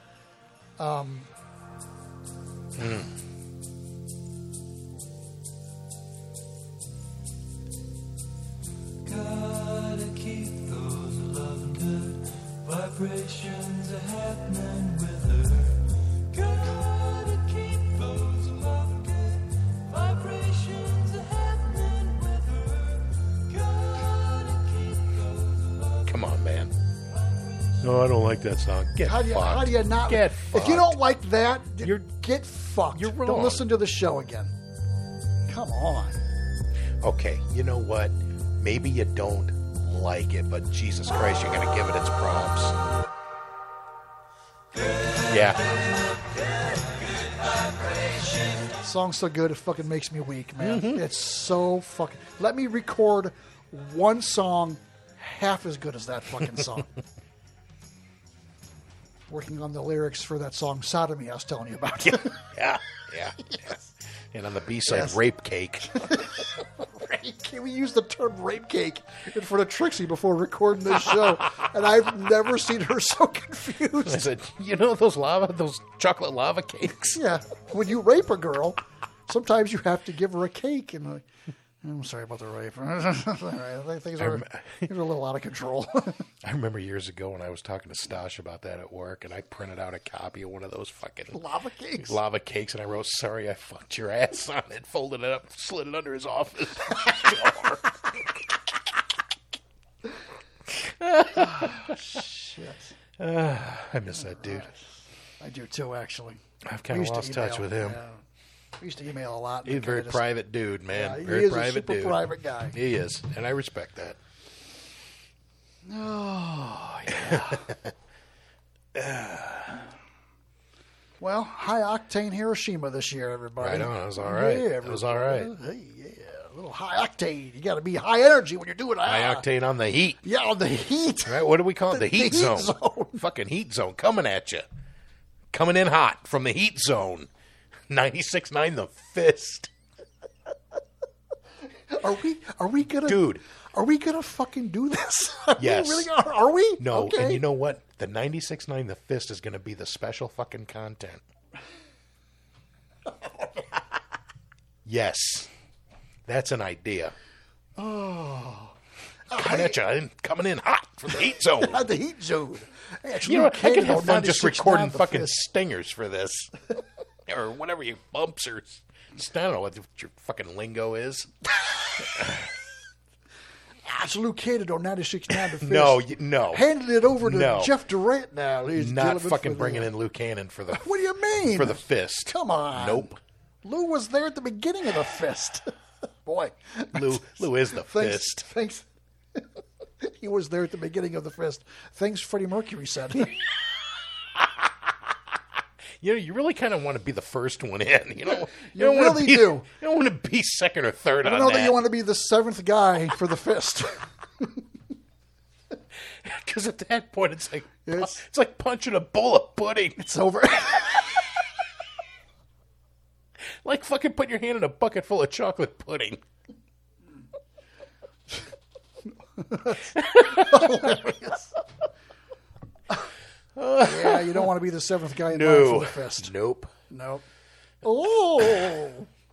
Speaker 17: Gotta keep those loving good vibrations a happening with her. Gotta keep those loving good vibrations a happening with her. Gotta keep those loving.
Speaker 18: Come on, man. No, I don't like that song. Get
Speaker 3: How do
Speaker 18: fucked.
Speaker 3: you not...
Speaker 18: Get
Speaker 3: If you
Speaker 18: fucked.
Speaker 3: don't like that, get fucked.
Speaker 18: You're
Speaker 3: Don't
Speaker 18: wrong.
Speaker 3: listen to the show again. Come on.
Speaker 18: Okay, you know what? Maybe you don't like it, but Jesus Christ, you're going to give it its props. Yeah.
Speaker 3: Song's so good, it fucking makes me weak, man. It's so fucking... Let me record one song half as good as that fucking song. Working on the lyrics for that song, Sodomy, I was telling you about.
Speaker 18: Yeah. And on the B-side,
Speaker 3: Yes.
Speaker 18: Rape Cake.
Speaker 3: Can we use the term rape cake in front of Trixie before recording this show? And I've never seen her so confused.
Speaker 18: I said, you know those chocolate lava cakes?
Speaker 3: Yeah, when you rape a girl, sometimes you have to give her a cake. And I'm sorry about the rape. Things are a little out of control.
Speaker 18: I remember years ago when I was talking to Stash about that at work, and I printed out a copy of one of those fucking
Speaker 3: Lava cakes.
Speaker 18: lava cakes, and I wrote, "Sorry, I fucked your ass" on it, folded it up, slid it under his office door.
Speaker 3: Shit.
Speaker 18: I miss that dude.
Speaker 3: I do too, actually.
Speaker 18: I've kind of lost touch with him.
Speaker 3: We used to email a lot.
Speaker 18: He's a very private dude, man.
Speaker 3: Yeah,
Speaker 18: very
Speaker 3: he is
Speaker 18: private
Speaker 3: a super
Speaker 18: dude.
Speaker 3: private guy.
Speaker 18: He is, and I respect that.
Speaker 3: Oh, yeah. Well, high octane Hiroshima this year, everybody.
Speaker 18: Right on. That was all right.
Speaker 3: Yeah,
Speaker 18: that was all right.
Speaker 3: Hey, yeah. A little high octane. You got to be high energy when you're doing it.
Speaker 18: High octane on the heat.
Speaker 3: Yeah, on the heat.
Speaker 18: Right? What do we call it? The heat zone. Fucking heat zone coming at you. Coming in hot from the heat zone. 96.9 The Fist.
Speaker 3: Are we gonna,
Speaker 18: dude?
Speaker 3: Are we gonna fucking do this?
Speaker 18: Yes.
Speaker 3: We really are we?
Speaker 18: No.
Speaker 3: Okay.
Speaker 18: And you know what? The 96.9 The Fist is going to be the special fucking content. Yes, that's an idea.
Speaker 3: Oh.
Speaker 18: Coming at you, coming in hot from the heat zone.
Speaker 3: The heat zone. Hey,
Speaker 18: you know what? I could have fun just recording fucking stingers for this. Or whatever you bumps or I don't know what your fucking lingo is.
Speaker 3: It's Lou Cated on 96.9 The Fist.
Speaker 18: No.
Speaker 3: Handed it over to Jeff Durant now.
Speaker 18: Not fucking bringing in Lou Cannon for the...
Speaker 3: What do you mean?
Speaker 18: For the Fist.
Speaker 3: Come on.
Speaker 18: Nope.
Speaker 3: Lou was there at the beginning of the Fist. Boy.
Speaker 18: Lou is the Fist.
Speaker 3: Thanks. He was there at the beginning of the Fist. Things Freddie Mercury said.
Speaker 18: You know, you really kind of want to be the first one in. You know,
Speaker 3: you really do.
Speaker 18: You don't want to be second or third on that.
Speaker 3: I don't know that you want to be the seventh guy for the Fist.
Speaker 18: Because at that point, it's like punching a bowl of pudding.
Speaker 3: It's over.
Speaker 18: Like fucking putting your hand in a bucket full of chocolate pudding.
Speaker 3: Hilarious. Yeah, you don't want to be the seventh guy in line for the Fist.
Speaker 18: Nope.
Speaker 3: Oh.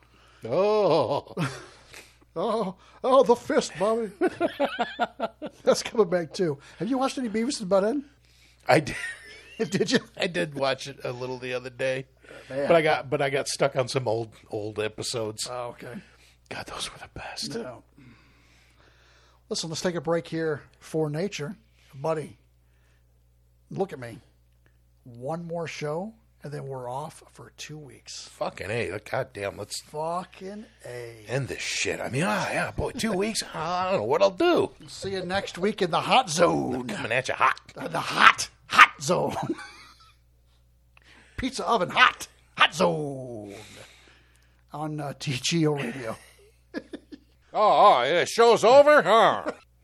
Speaker 3: Oh, the Fist, Bobby. That's coming back too. Have you watched any Beavis and Butthead?
Speaker 18: I did.
Speaker 3: Did you?
Speaker 18: I did watch it a little the other day,
Speaker 3: Man.
Speaker 18: but I got stuck on some old episodes.
Speaker 3: Oh, okay.
Speaker 18: God, those were the best.
Speaker 3: No. Listen, let's take a break here for nature, buddy. Look at me. One more show, and then we're off for 2 weeks.
Speaker 18: Fucking A. Goddamn, let's
Speaker 3: fucking A.
Speaker 18: End this shit. I mean, yeah, boy, 2 weeks. I don't know what I'll do.
Speaker 3: See you next week in the hot zone.
Speaker 18: Coming at you hot.
Speaker 3: The hot zone. Pizza oven hot zone. On TGO Radio.
Speaker 18: Oh, yeah, show's over? Huh.